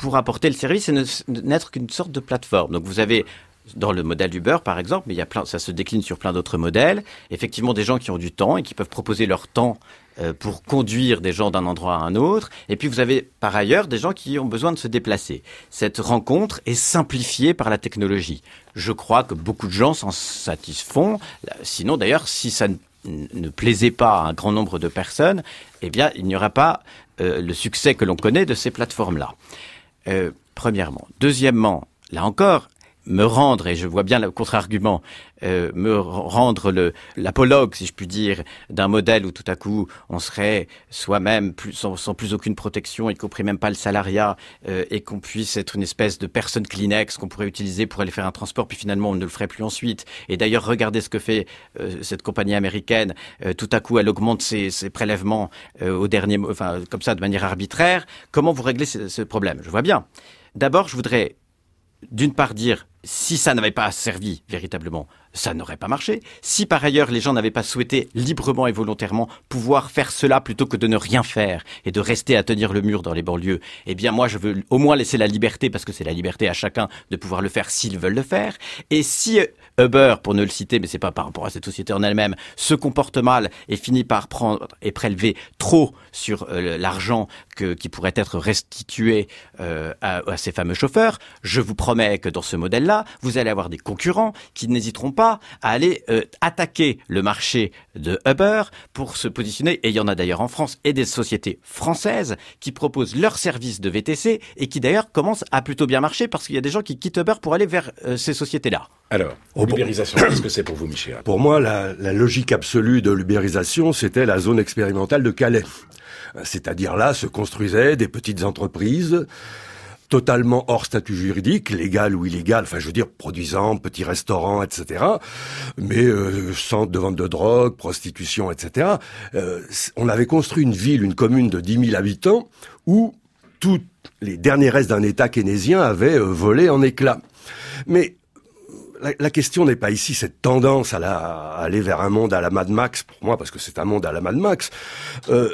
pour apporter le service et ne, n'être qu'une sorte de plateforme. Donc vous avez dans le modèle Uber, par exemple, mais il y a plein, ça se décline sur plein d'autres modèles. Effectivement, des gens qui ont du temps et qui peuvent proposer leur temps euh, pour conduire des gens d'un endroit à un autre. Et puis, vous avez par ailleurs des gens qui ont besoin de se déplacer. Cette rencontre est simplifiée par la technologie. Je crois que beaucoup de gens s'en satisfont. Sinon, d'ailleurs, si ça ne, ne plaisait pas à un grand nombre de personnes, eh bien, il n'y aura pas euh, le succès que l'on connaît de ces plateformes-là. Euh, premièrement. Deuxièmement, là encore, me rendre, et je vois bien le contre-argument, euh, me rendre le, l'apologue, si je puis dire, d'un modèle où tout à coup on serait soi-même plus, sans, sans plus aucune protection, y compris même pas le salariat, euh, et qu'on puisse être une espèce de personne Kleenex qu'on pourrait utiliser pour aller faire un transport, puis finalement on ne le ferait plus ensuite. Et d'ailleurs, regardez ce que fait euh, cette compagnie américaine. Euh, tout à coup, elle augmente ses, ses prélèvements euh, au dernier, enfin comme ça, de manière arbitraire. Comment vous réglez ce, ce problème ? Je vois bien. D'abord, je voudrais d'une part dire, si ça n'avait pas servi véritablement, ça n'aurait pas marché. Si par ailleurs les gens n'avaient pas souhaité librement et volontairement pouvoir faire cela plutôt que de ne rien faire et de rester à tenir le mur dans les banlieues, eh bien moi je veux au moins laisser la liberté, parce que c'est la liberté à chacun de pouvoir le faire s'ils veulent le faire. Et si Uber, pour ne le citer, mais c'est pas par rapport à cette société en elle-même, se comporte mal et finit par prendre et prélever trop sur euh, l'argent que, qui pourrait être restitué euh, à, à ces fameux chauffeurs, je vous promets que dans ce modèle-là, vous allez avoir des concurrents qui n'hésiteront pas à aller euh, attaquer le marché de Uber pour se positionner, et il y en a d'ailleurs en France, et des sociétés françaises qui proposent leurs services de V T C et qui d'ailleurs commencent à plutôt bien marcher parce qu'il y a des gens qui quittent Uber pour aller vers euh, ces sociétés-là. Alors, oh, l'ubérisation, bon. Qu'est-ce que c'est pour vous, Michel ? Pour moi, la, la logique absolue de l'ubérisation, c'était la zone expérimentale de Calais. C'est-à-dire là se construisaient des petites entreprises totalement hors statut juridique, légal ou illégal, enfin je veux dire produisant, petits restaurants, et cetera. Mais euh, centre de vente de drogue, prostitution, et cetera. Euh, on avait construit une ville, une commune de dix mille habitants où tous les derniers restes d'un État keynésien avaient euh, volé en éclats. Mais La, la question n'est pas ici cette tendance à, la, à aller vers un monde à la Mad Max, pour moi, parce que c'est un monde à la Mad Max. Euh,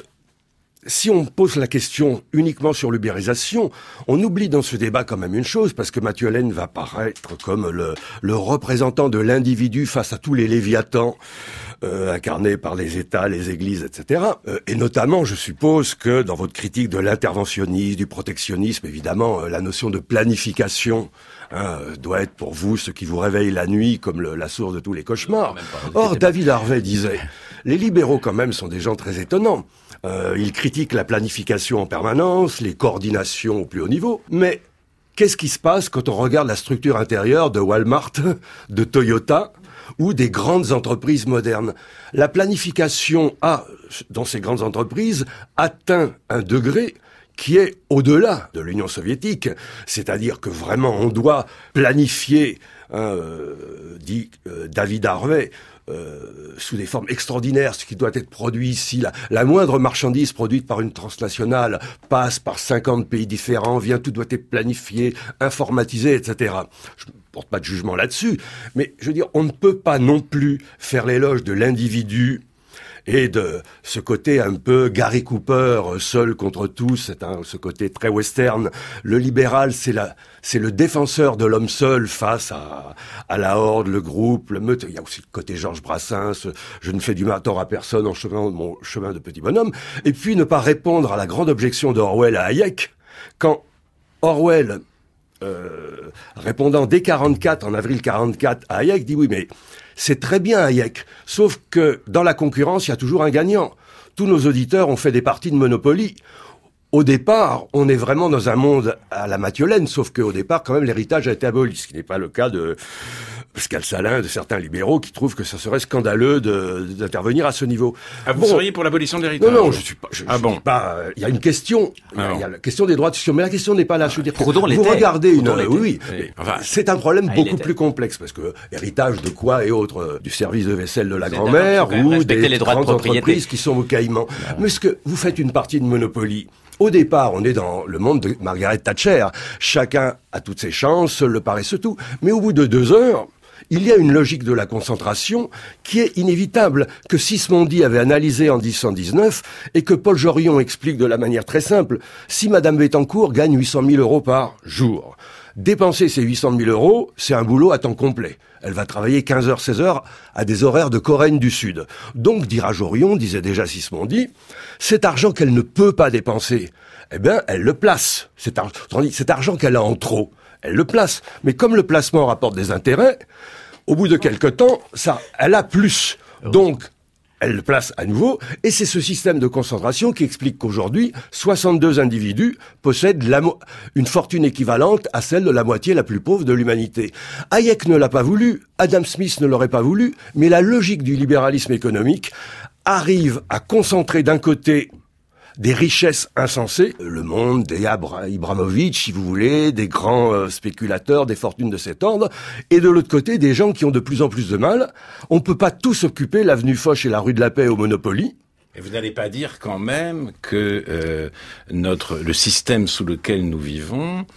si on pose la question uniquement sur l'ubérisation, on oublie dans ce débat quand même une chose, parce que Mathieu Hélène va paraître comme le, le représentant de l'individu face à tous les léviathans euh, incarnés par les États, les églises, et cetera. Euh, et notamment, je suppose que dans votre critique de l'interventionnisme, du protectionnisme, évidemment, euh, la notion de planification Hein, doit être pour vous ce qui vous réveille la nuit comme le, la source de tous les cauchemars. Or, David Harvey disait, les libéraux quand même sont des gens très étonnants. Euh, ils critiquent la planification en permanence, les coordinations au plus haut niveau, mais qu'est-ce qui se passe quand on regarde la structure intérieure de Walmart, de Toyota ou des grandes entreprises modernes ? La planification a, dans ces grandes entreprises, atteint un degré qui est au-delà de l'Union soviétique, c'est-à-dire que vraiment on doit planifier, hein, euh, dit euh, David Harvey, euh, sous des formes extraordinaires, ce qui doit être produit ici. La, la moindre marchandise produite par une transnationale passe par cinquante pays différents, vient, tout doit être planifié, informatisé, et cetera. Je ne porte pas de jugement là-dessus, mais je veux dire, on ne peut pas non plus faire l'éloge de l'individu et de ce côté un peu Gary Cooper, seul contre tous, c'est un, ce côté très western. Le libéral, c'est la, c'est le défenseur de l'homme seul face à, à la horde, le groupe, le meute. Il y a aussi le côté Georges Brassens, je ne fais du tort à personne en chemin, mon chemin de petit bonhomme. Et puis ne pas répondre à la grande objection d'Orwell à Hayek, quand Orwell, euh, répondant dès quarante-quatre, en avril quarante-quatre à Hayek, dit oui, mais c'est très bien Hayek, sauf que dans la concurrence, il y a toujours un gagnant. Tous nos auditeurs ont fait des parties de Monopoly. Au départ, on est vraiment dans un monde à la Mathieu Hélène, sauf qu'au départ, quand même, l'héritage a été aboli, ce qui n'est pas le cas de Pascal Salin, de certains libéraux qui trouvent que ça serait scandaleux de, d'intervenir à ce niveau. Ah, vous bon, seriez pour l'abolition de l'héritage ? Non, non, je suis pas. Je, ah je bon dis pas. Il euh, y a une question. Il y, y a la question des droits de succession, mais la question n'est pas là. Je veux dire, Proudhon vous l'était. regardez une. Proudhon Oui, oui. oui. Enfin, c'est un problème ah, beaucoup plus complexe parce que héritage de quoi et autres, euh, du service de vaisselle de la grand-mère ou des les droits grandes de entreprises qui sont au caïman. Ah. Mais ce que vous faites une partie de Monopoly. Au départ, on est dans le monde de Margaret Thatcher. Chacun a toutes ses chances, le paresseux tout. Mais au bout de deux heures, Il y a une logique de la concentration qui est inévitable, que Sismondi avait analysée en dix cent dix-neuf et que Paul Jorion explique de la manière très simple. Si Madame Bettencourt gagne huit cent mille euros par jour, dépenser ces huit cent mille euros, c'est un boulot à temps complet. Elle va travailler quinze heures, seize heures à des horaires de Corrène du Sud. Donc, dira Jorion, disait déjà Sismondi, cet argent qu'elle ne peut pas dépenser, eh bien, elle le place. Cet, ar- cet argent qu'elle a en trop, elle le place. Mais comme le placement rapporte des intérêts, au bout de quelque temps, ça, elle a plus. Donc, elle le place à nouveau, et c'est ce système de concentration qui explique qu'aujourd'hui, soixante-deux individus possèdent la mo- une fortune équivalente à celle de la moitié la plus pauvre de l'humanité. Hayek ne l'a pas voulu, Adam Smith ne l'aurait pas voulu, mais la logique du libéralisme économique arrive à concentrer d'un côté des richesses insensées, le monde des Abra- Ibramovitch, si vous voulez, des grands euh, spéculateurs, des fortunes de cet ordre, et de l'autre côté, des gens qui ont de plus en plus de mal. On ne peut pas tous occuper l'avenue Foch et la rue de la Paix au Monopoly. Et vous n'allez pas dire quand même que euh, notre le système sous lequel nous vivons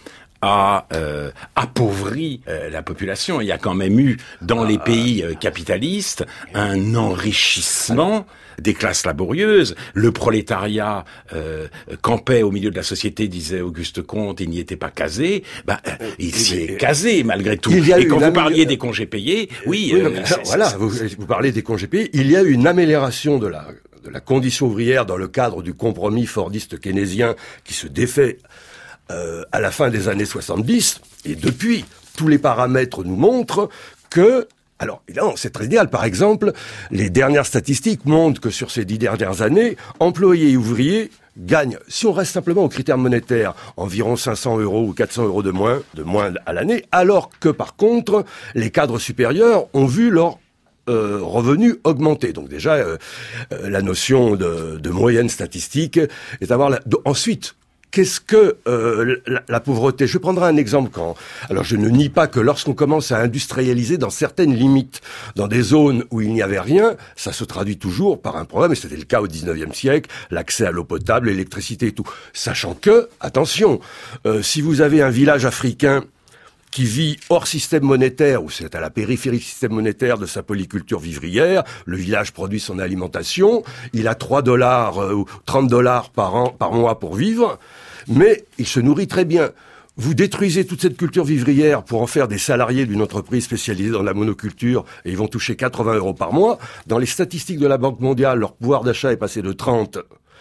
a euh, appauvri euh, la population. Il y a quand même eu, dans les pays euh, capitalistes, un enrichissement des classes laborieuses. Le prolétariat euh, campait au milieu de la société, disait Auguste Comte, il n'y était pas casé. Ben, euh, il s'y est casé malgré tout. Et quand vous parliez des congés payés, oui... oui euh, non, alors, voilà, vous, vous parlez des congés payés. Il y a eu une amélioration de la, de la condition ouvrière dans le cadre du compromis fordiste keynésien qui se défait euh, à la fin des années soixante-dix. Et depuis, tous les paramètres nous montrent que... Alors, évidemment, c'est très idéal. Par exemple, les dernières statistiques montrent que sur ces dix dernières années, employés et ouvriers gagnent, si on reste simplement aux critères monétaires, environ cinq cents euros ou quatre cents euros de moins, de moins à l'année, alors que par contre, les cadres supérieurs ont vu leur Euh, revenus augmenter. Donc déjà, euh, euh, la notion de, de moyenne statistique est à voir. La... Ensuite, qu'est-ce que euh, la, la pauvreté ? Je prendrai un exemple quand... Alors je ne nie pas que lorsqu'on commence à industrialiser dans certaines limites, dans des zones où il n'y avait rien, ça se traduit toujours par un problème, et c'était le cas au dix-neuvième siècle, l'accès à l'eau potable, l'électricité et tout. Sachant que, attention, euh, si vous avez un village africain qui vit hors système monétaire, ou c'est à la périphérie du système monétaire de sa polyculture vivrière, le village produit son alimentation, il a trois dollars ou trente dollars par an, par mois pour vivre, mais il se nourrit très bien. Vous détruisez toute cette culture vivrière pour en faire des salariés d'une entreprise spécialisée dans la monoculture, et ils vont toucher quatre-vingts euros par mois. Dans les statistiques de la Banque mondiale, leur pouvoir d'achat est passé de trente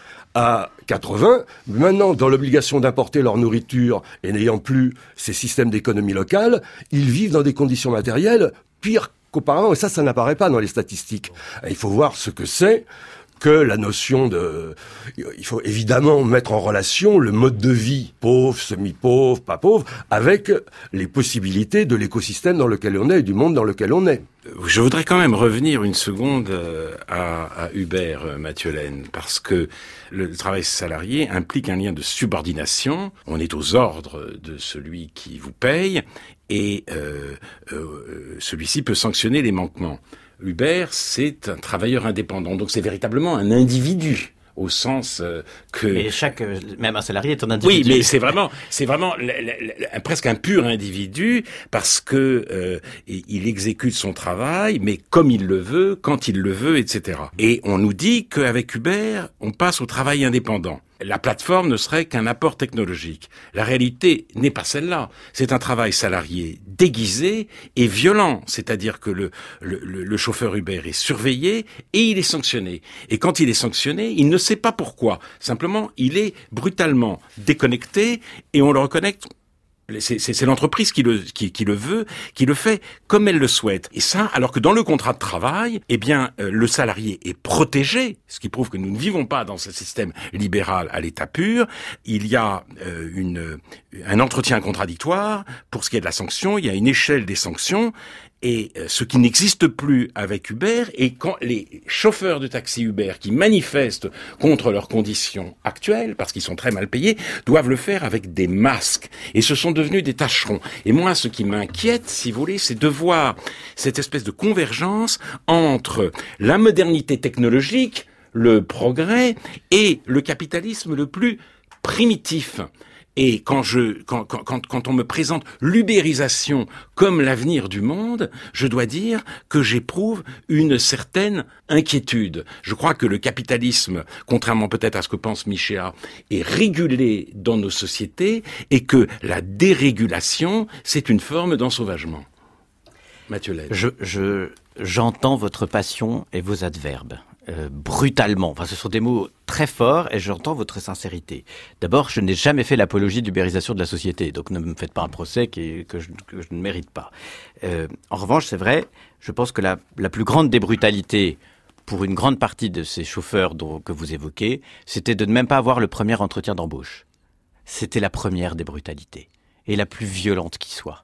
à quatre-vingts. Maintenant, dans l'obligation d'importer leur nourriture et n'ayant plus ces systèmes d'économie locale, ils vivent dans des conditions matérielles pires qu'auparavant. Et ça, ça n'apparaît pas dans les statistiques. Il faut voir ce que c'est que la notion de... Il faut évidemment mettre en relation le mode de vie, pauvre, semi-pauvre, pas pauvre, avec les possibilités de l'écosystème dans lequel on est et du monde dans lequel on est. Je voudrais quand même revenir une seconde à, à Hubert Mathiolaine, parce que le travail salarié implique un lien de subordination. On est aux ordres de celui qui vous paye, et euh, euh, celui-ci peut sanctionner les manquements. Hubert, c'est un travailleur indépendant, donc c'est véritablement un individu. Au sens euh, que... Mais chaque, même un salarié est un individu. Oui, mais c'est vraiment, c'est vraiment l- l- l- presque un pur individu, parce que euh, il exécute son travail, mais comme il le veut, quand il le veut, et cetera. Et on nous dit qu'avec Uber, on passe au travail indépendant. La plateforme ne serait qu'un apport technologique. La réalité n'est pas celle-là. C'est un travail salarié déguisé et violent. C'est-à-dire que le, le, le chauffeur Uber est surveillé et il est sanctionné. Et quand il est sanctionné, il ne sait pas pourquoi. Simplement, il est brutalement déconnecté et on le reconnecte. C'est, c'est, c'est l'entreprise qui le, qui, qui le veut, qui le fait comme elle le souhaite. Et ça, alors que dans le contrat de travail, eh bien, euh, le salarié est protégé, ce qui prouve que nous ne vivons pas dans ce système libéral à l'état pur. Il y a euh, une, un entretien contradictoire pour ce qui est de la sanction. Il y a une échelle des sanctions. Et ce qui n'existe plus avec Uber, et quand les chauffeurs de taxi Uber qui manifestent contre leurs conditions actuelles, parce qu'ils sont très mal payés, doivent le faire avec des masques. Et ce sont devenus des tâcherons. Et moi, ce qui m'inquiète, si vous voulez, c'est de voir cette espèce de convergence entre la modernité technologique, le progrès, et le capitalisme le plus primitif. Et quand je, quand, quand, quand on me présente l'ubérisation comme l'avenir du monde, je dois dire que j'éprouve une certaine inquiétude. Je crois que le capitalisme, contrairement peut-être à ce que pense Michéa, est régulé dans nos sociétés et que la dérégulation, c'est une forme d'ensauvagement. Mathieu Laine. Je, je, j'entends votre passion et vos adverbes. Euh, brutalement. Enfin, ce sont des mots très forts et j'entends votre sincérité. D'abord, je n'ai jamais fait l'apologie d'ubérisation de la société, donc ne me faites pas un procès qui, que, je, que je ne mérite pas. Euh, en revanche, c'est vrai, je pense que la, la plus grande des brutalités pour une grande partie de ces chauffeurs dont, que vous évoquez, c'était de ne même pas avoir le premier entretien d'embauche. C'était la première des brutalités et la plus violente qui soit.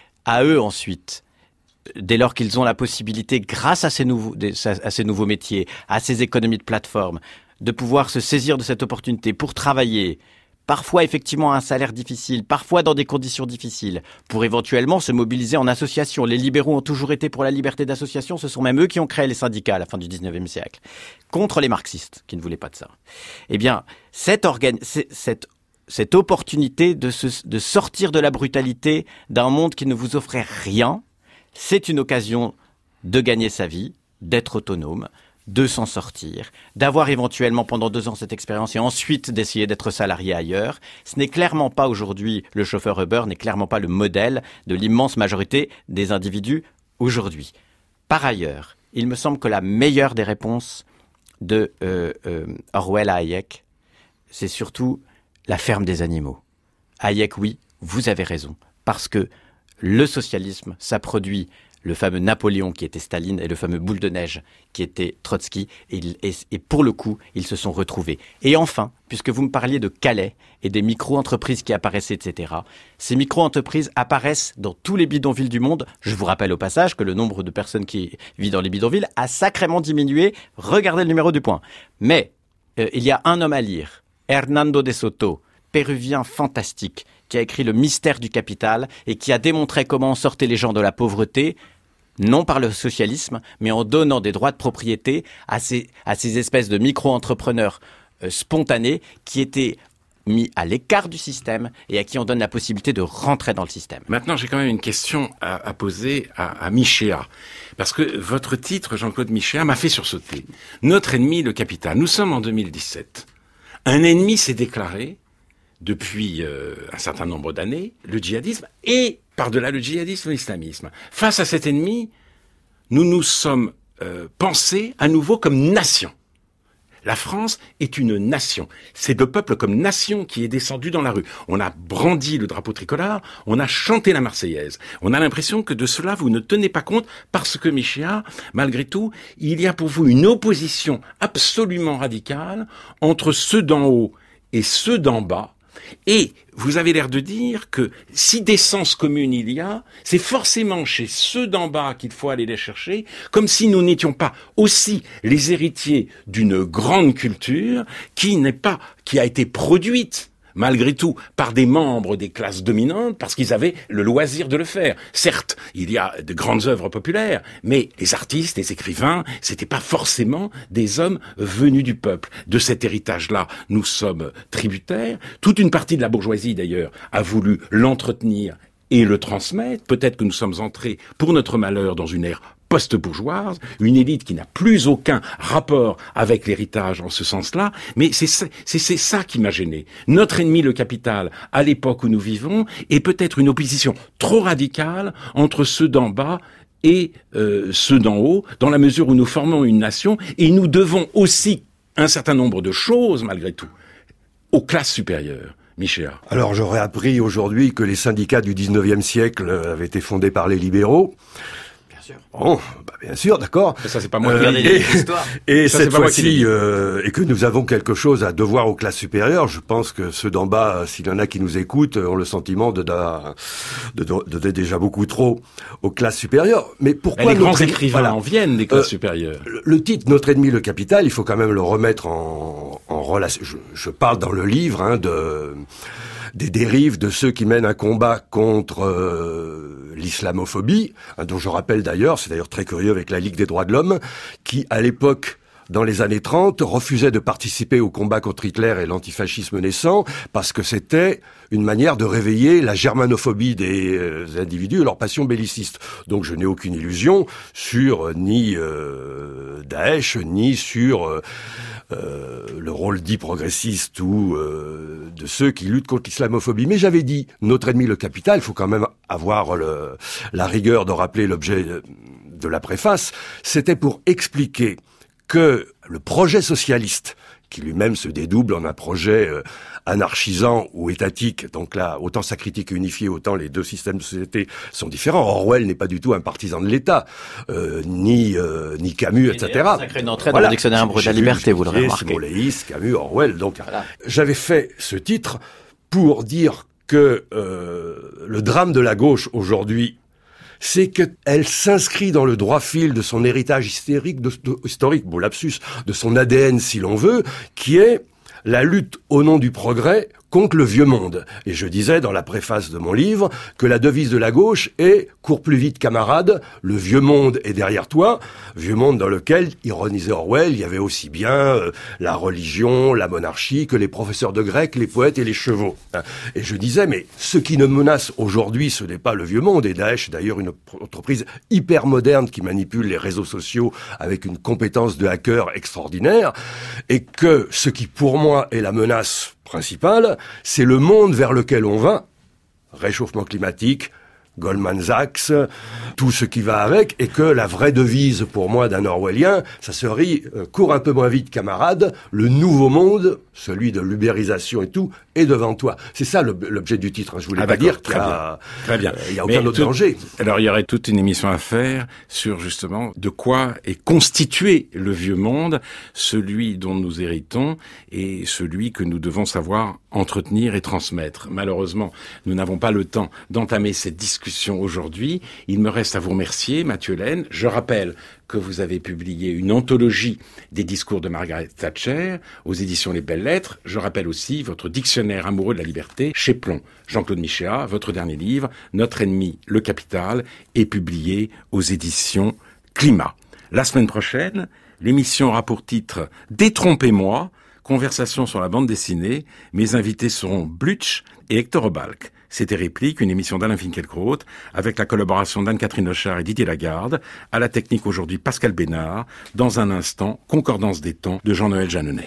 À eux ensuite, dès lors qu'ils ont la possibilité, grâce à ces nouveaux, à ces nouveaux métiers, à ces économies de plateforme, de pouvoir se saisir de cette opportunité pour travailler, parfois effectivement à un salaire difficile, parfois dans des conditions difficiles, pour éventuellement se mobiliser en association. Les libéraux ont toujours été pour la liberté d'association, ce sont même eux qui ont créé les syndicats à la fin du dix-neuvième siècle, contre les marxistes, qui ne voulaient pas de ça. Eh bien, cette, organ... cette cette opportunité de, se, de sortir de la brutalité d'un monde qui ne vous offrait rien, c'est une occasion de gagner sa vie, d'être autonome, de s'en sortir, d'avoir éventuellement pendant deux ans cette expérience et ensuite d'essayer d'être salarié ailleurs. Ce n'est clairement pas aujourd'hui, le chauffeur Uber n'est clairement pas le modèle de l'immense majorité des individus aujourd'hui. Par ailleurs, il me semble que la meilleure des réponses de euh, euh, Orwell à Hayek, c'est surtout la ferme des animaux. Hayek, oui, vous avez raison, parce que le socialisme, ça produit le fameux Napoléon qui était Staline et le fameux boule de neige qui était Trotsky. Et, et, et pour le coup, ils se sont retrouvés. Et enfin, puisque vous me parliez de Calais et des micro-entreprises qui apparaissaient, et cetera, ces micro-entreprises apparaissent dans tous les bidonvilles du monde. Je vous rappelle au passage que le nombre de personnes qui vivent dans les bidonvilles a sacrément diminué. Regardez le numéro du point. Mais euh, il y a un homme à lire, Hernando de Soto, péruvien fantastique, qui a écrit Le mystère du capital et qui a démontré comment on sortait les gens de la pauvreté, non par le socialisme, mais en donnant des droits de propriété à ces, à ces espèces de micro-entrepreneurs euh, spontanés qui étaient mis à l'écart du système et à qui on donne la possibilité de rentrer dans le système. Maintenant, j'ai quand même une question à, à poser à, à Michéa. Parce que votre titre, Jean-Claude Michéa, m'a fait sursauter. Notre ennemi, le capital. Nous sommes en deux mille dix-sept. Un ennemi s'est déclaré depuis euh, un certain nombre d'années, le djihadisme, et par-delà le djihadisme, l'islamisme. Face à cet ennemi, nous nous sommes euh, pensés à nouveau comme nation. La France est une nation. C'est le peuple comme nation qui est descendu dans la rue. On a brandi le drapeau tricolore, on a chanté la Marseillaise. On a l'impression que de cela, vous ne tenez pas compte parce que, Michéa, malgré tout, il y a pour vous une opposition absolument radicale entre ceux d'en haut et ceux d'en bas. Et vous avez l'air de dire que si d'essence commune il y a, c'est forcément chez ceux d'en bas qu'il faut aller les chercher, comme si nous n'étions pas aussi les héritiers d'une grande culture qui n'est pas, qui a été produite malgré tout, par des membres des classes dominantes, parce qu'ils avaient le loisir de le faire. Certes, il y a de grandes œuvres populaires, mais les artistes, les écrivains, c'était pas forcément des hommes venus du peuple. De cet héritage-là, nous sommes tributaires. Toute une partie de la bourgeoisie, d'ailleurs, a voulu l'entretenir et le transmettre. Peut-être que nous sommes entrés, pour notre malheur, dans une ère post-bourgeoise, une élite qui n'a plus aucun rapport avec l'héritage en ce sens-là, mais c'est ça, c'est, c'est ça qui m'a gêné. Notre ennemi, le capital, à l'époque où nous vivons, est peut-être une opposition trop radicale entre ceux d'en bas et euh, ceux d'en haut, dans la mesure où nous formons une nation, et nous devons aussi un certain nombre de choses, malgré tout, aux classes supérieures. Michéa. Alors j'aurais appris aujourd'hui que les syndicats du dix-neuvième siècle avaient été fondés par les libéraux. Bon, bah bien sûr, d'accord. Ça, c'est pas moi qui euh, ai et, l'histoire. Et ça, cette fois-ci, euh, et que nous avons quelque chose à devoir aux classes supérieures, je pense que ceux d'en bas, s'il y en a qui nous écoutent, ont le sentiment de de, de, de, de déjà beaucoup trop aux classes supérieures. Mais pourquoi les grands notre... écrivains voilà. en viennent des classes euh, supérieures. Le, le titre, Notre ennemi, le capital, il faut quand même le remettre en, en relation. Je, je parle dans le livre hein, de... des dérives de ceux qui mènent un combat contre euh, l'islamophobie, hein, dont je rappelle d'ailleurs, c'est d'ailleurs très curieux avec la Ligue des droits de l'homme, qui à l'époque dans les années trente, refusait de participer au combat contre Hitler et l'antifascisme naissant parce que c'était une manière de réveiller la germanophobie des euh, individus et leur passion belliciste. Donc je n'ai aucune illusion sur euh, ni euh, Daesh, ni sur euh, euh, le rôle dit progressiste ou euh, de ceux qui luttent contre l'islamophobie. Mais j'avais dit, notre ennemi le capital, il faut quand même avoir le, la rigueur de rappeler l'objet de la préface, c'était pour expliquer que le projet socialiste, qui lui-même se dédouble en un projet euh, anarchisant ou étatique, donc là, autant sa critique est unifiée, autant les deux systèmes de société sont différents. Orwell n'est pas du tout un partisan de l'État, euh, ni euh, ni Camus, et cetera. Ça crée une entrée voilà. dans le dictionnaire de la liberté, vous l'aurez remarqué. Simoléis, Camus, Orwell, donc voilà. J'avais fait ce titre pour dire que euh, le drame de la gauche aujourd'hui, c'est qu'elle s'inscrit dans le droit fil de son héritage hystérique, de, de, historique, beau lapsus, de son A D N si l'on veut, qui est la lutte au nom du progrès contre le vieux monde. Et je disais dans la préface de mon livre que la devise de la gauche est « Cours plus vite, camarade, le vieux monde est derrière toi », vieux monde dans lequel, ironisait Orwell, il y avait aussi bien euh, la religion, la monarchie, que les professeurs de grec, les poètes et les chevaux. Et je disais, mais ce qui nous menace aujourd'hui, ce n'est pas le vieux monde, et Daesh, d'ailleurs, une entreprise hyper moderne qui manipule les réseaux sociaux avec une compétence de hacker extraordinaire, et que ce qui, pour moi, est la menace principale, c'est le monde vers lequel on va, réchauffement climatique, Goldman Sachs, tout ce qui va avec, et que la vraie devise pour moi d'un Orwellien, ça serait euh, « cours un peu moins vite, camarade, le nouveau monde, celui de l'ubérisation et tout, est devant toi ». C'est ça le, l'objet du titre, hein. Je voulais ah, pas dire qu'il y a, très bien. Euh, il y a aucun Mais autre tout, danger. Alors il y aurait toute une émission à faire sur justement de quoi est constitué le vieux monde, celui dont nous héritons et celui que nous devons savoir entretenir et transmettre. Malheureusement, nous n'avons pas le temps d'entamer cette discussion aujourd'hui. Il me reste à vous remercier, Mathieu Laine. Je rappelle que vous avez publié une anthologie des discours de Margaret Thatcher aux éditions Les Belles Lettres. Je rappelle aussi votre dictionnaire amoureux de la liberté chez Plomb. Jean-Claude Michéa, votre dernier livre, Notre ennemi, le capital, est publié aux éditions Climat. La semaine prochaine, l'émission aura pour titre « Détrompez-moi », conversation sur la bande dessinée. Mes invités seront Blutch et Hector Obalk. C'était Réplique, une émission d'Alain Finkielkraut, avec la collaboration d'Anne-Catherine Hochard et Didier Lagarde. À la technique aujourd'hui, Pascal Bénard. Dans un instant, Concordance des temps de Jean-Noël Jeanneney.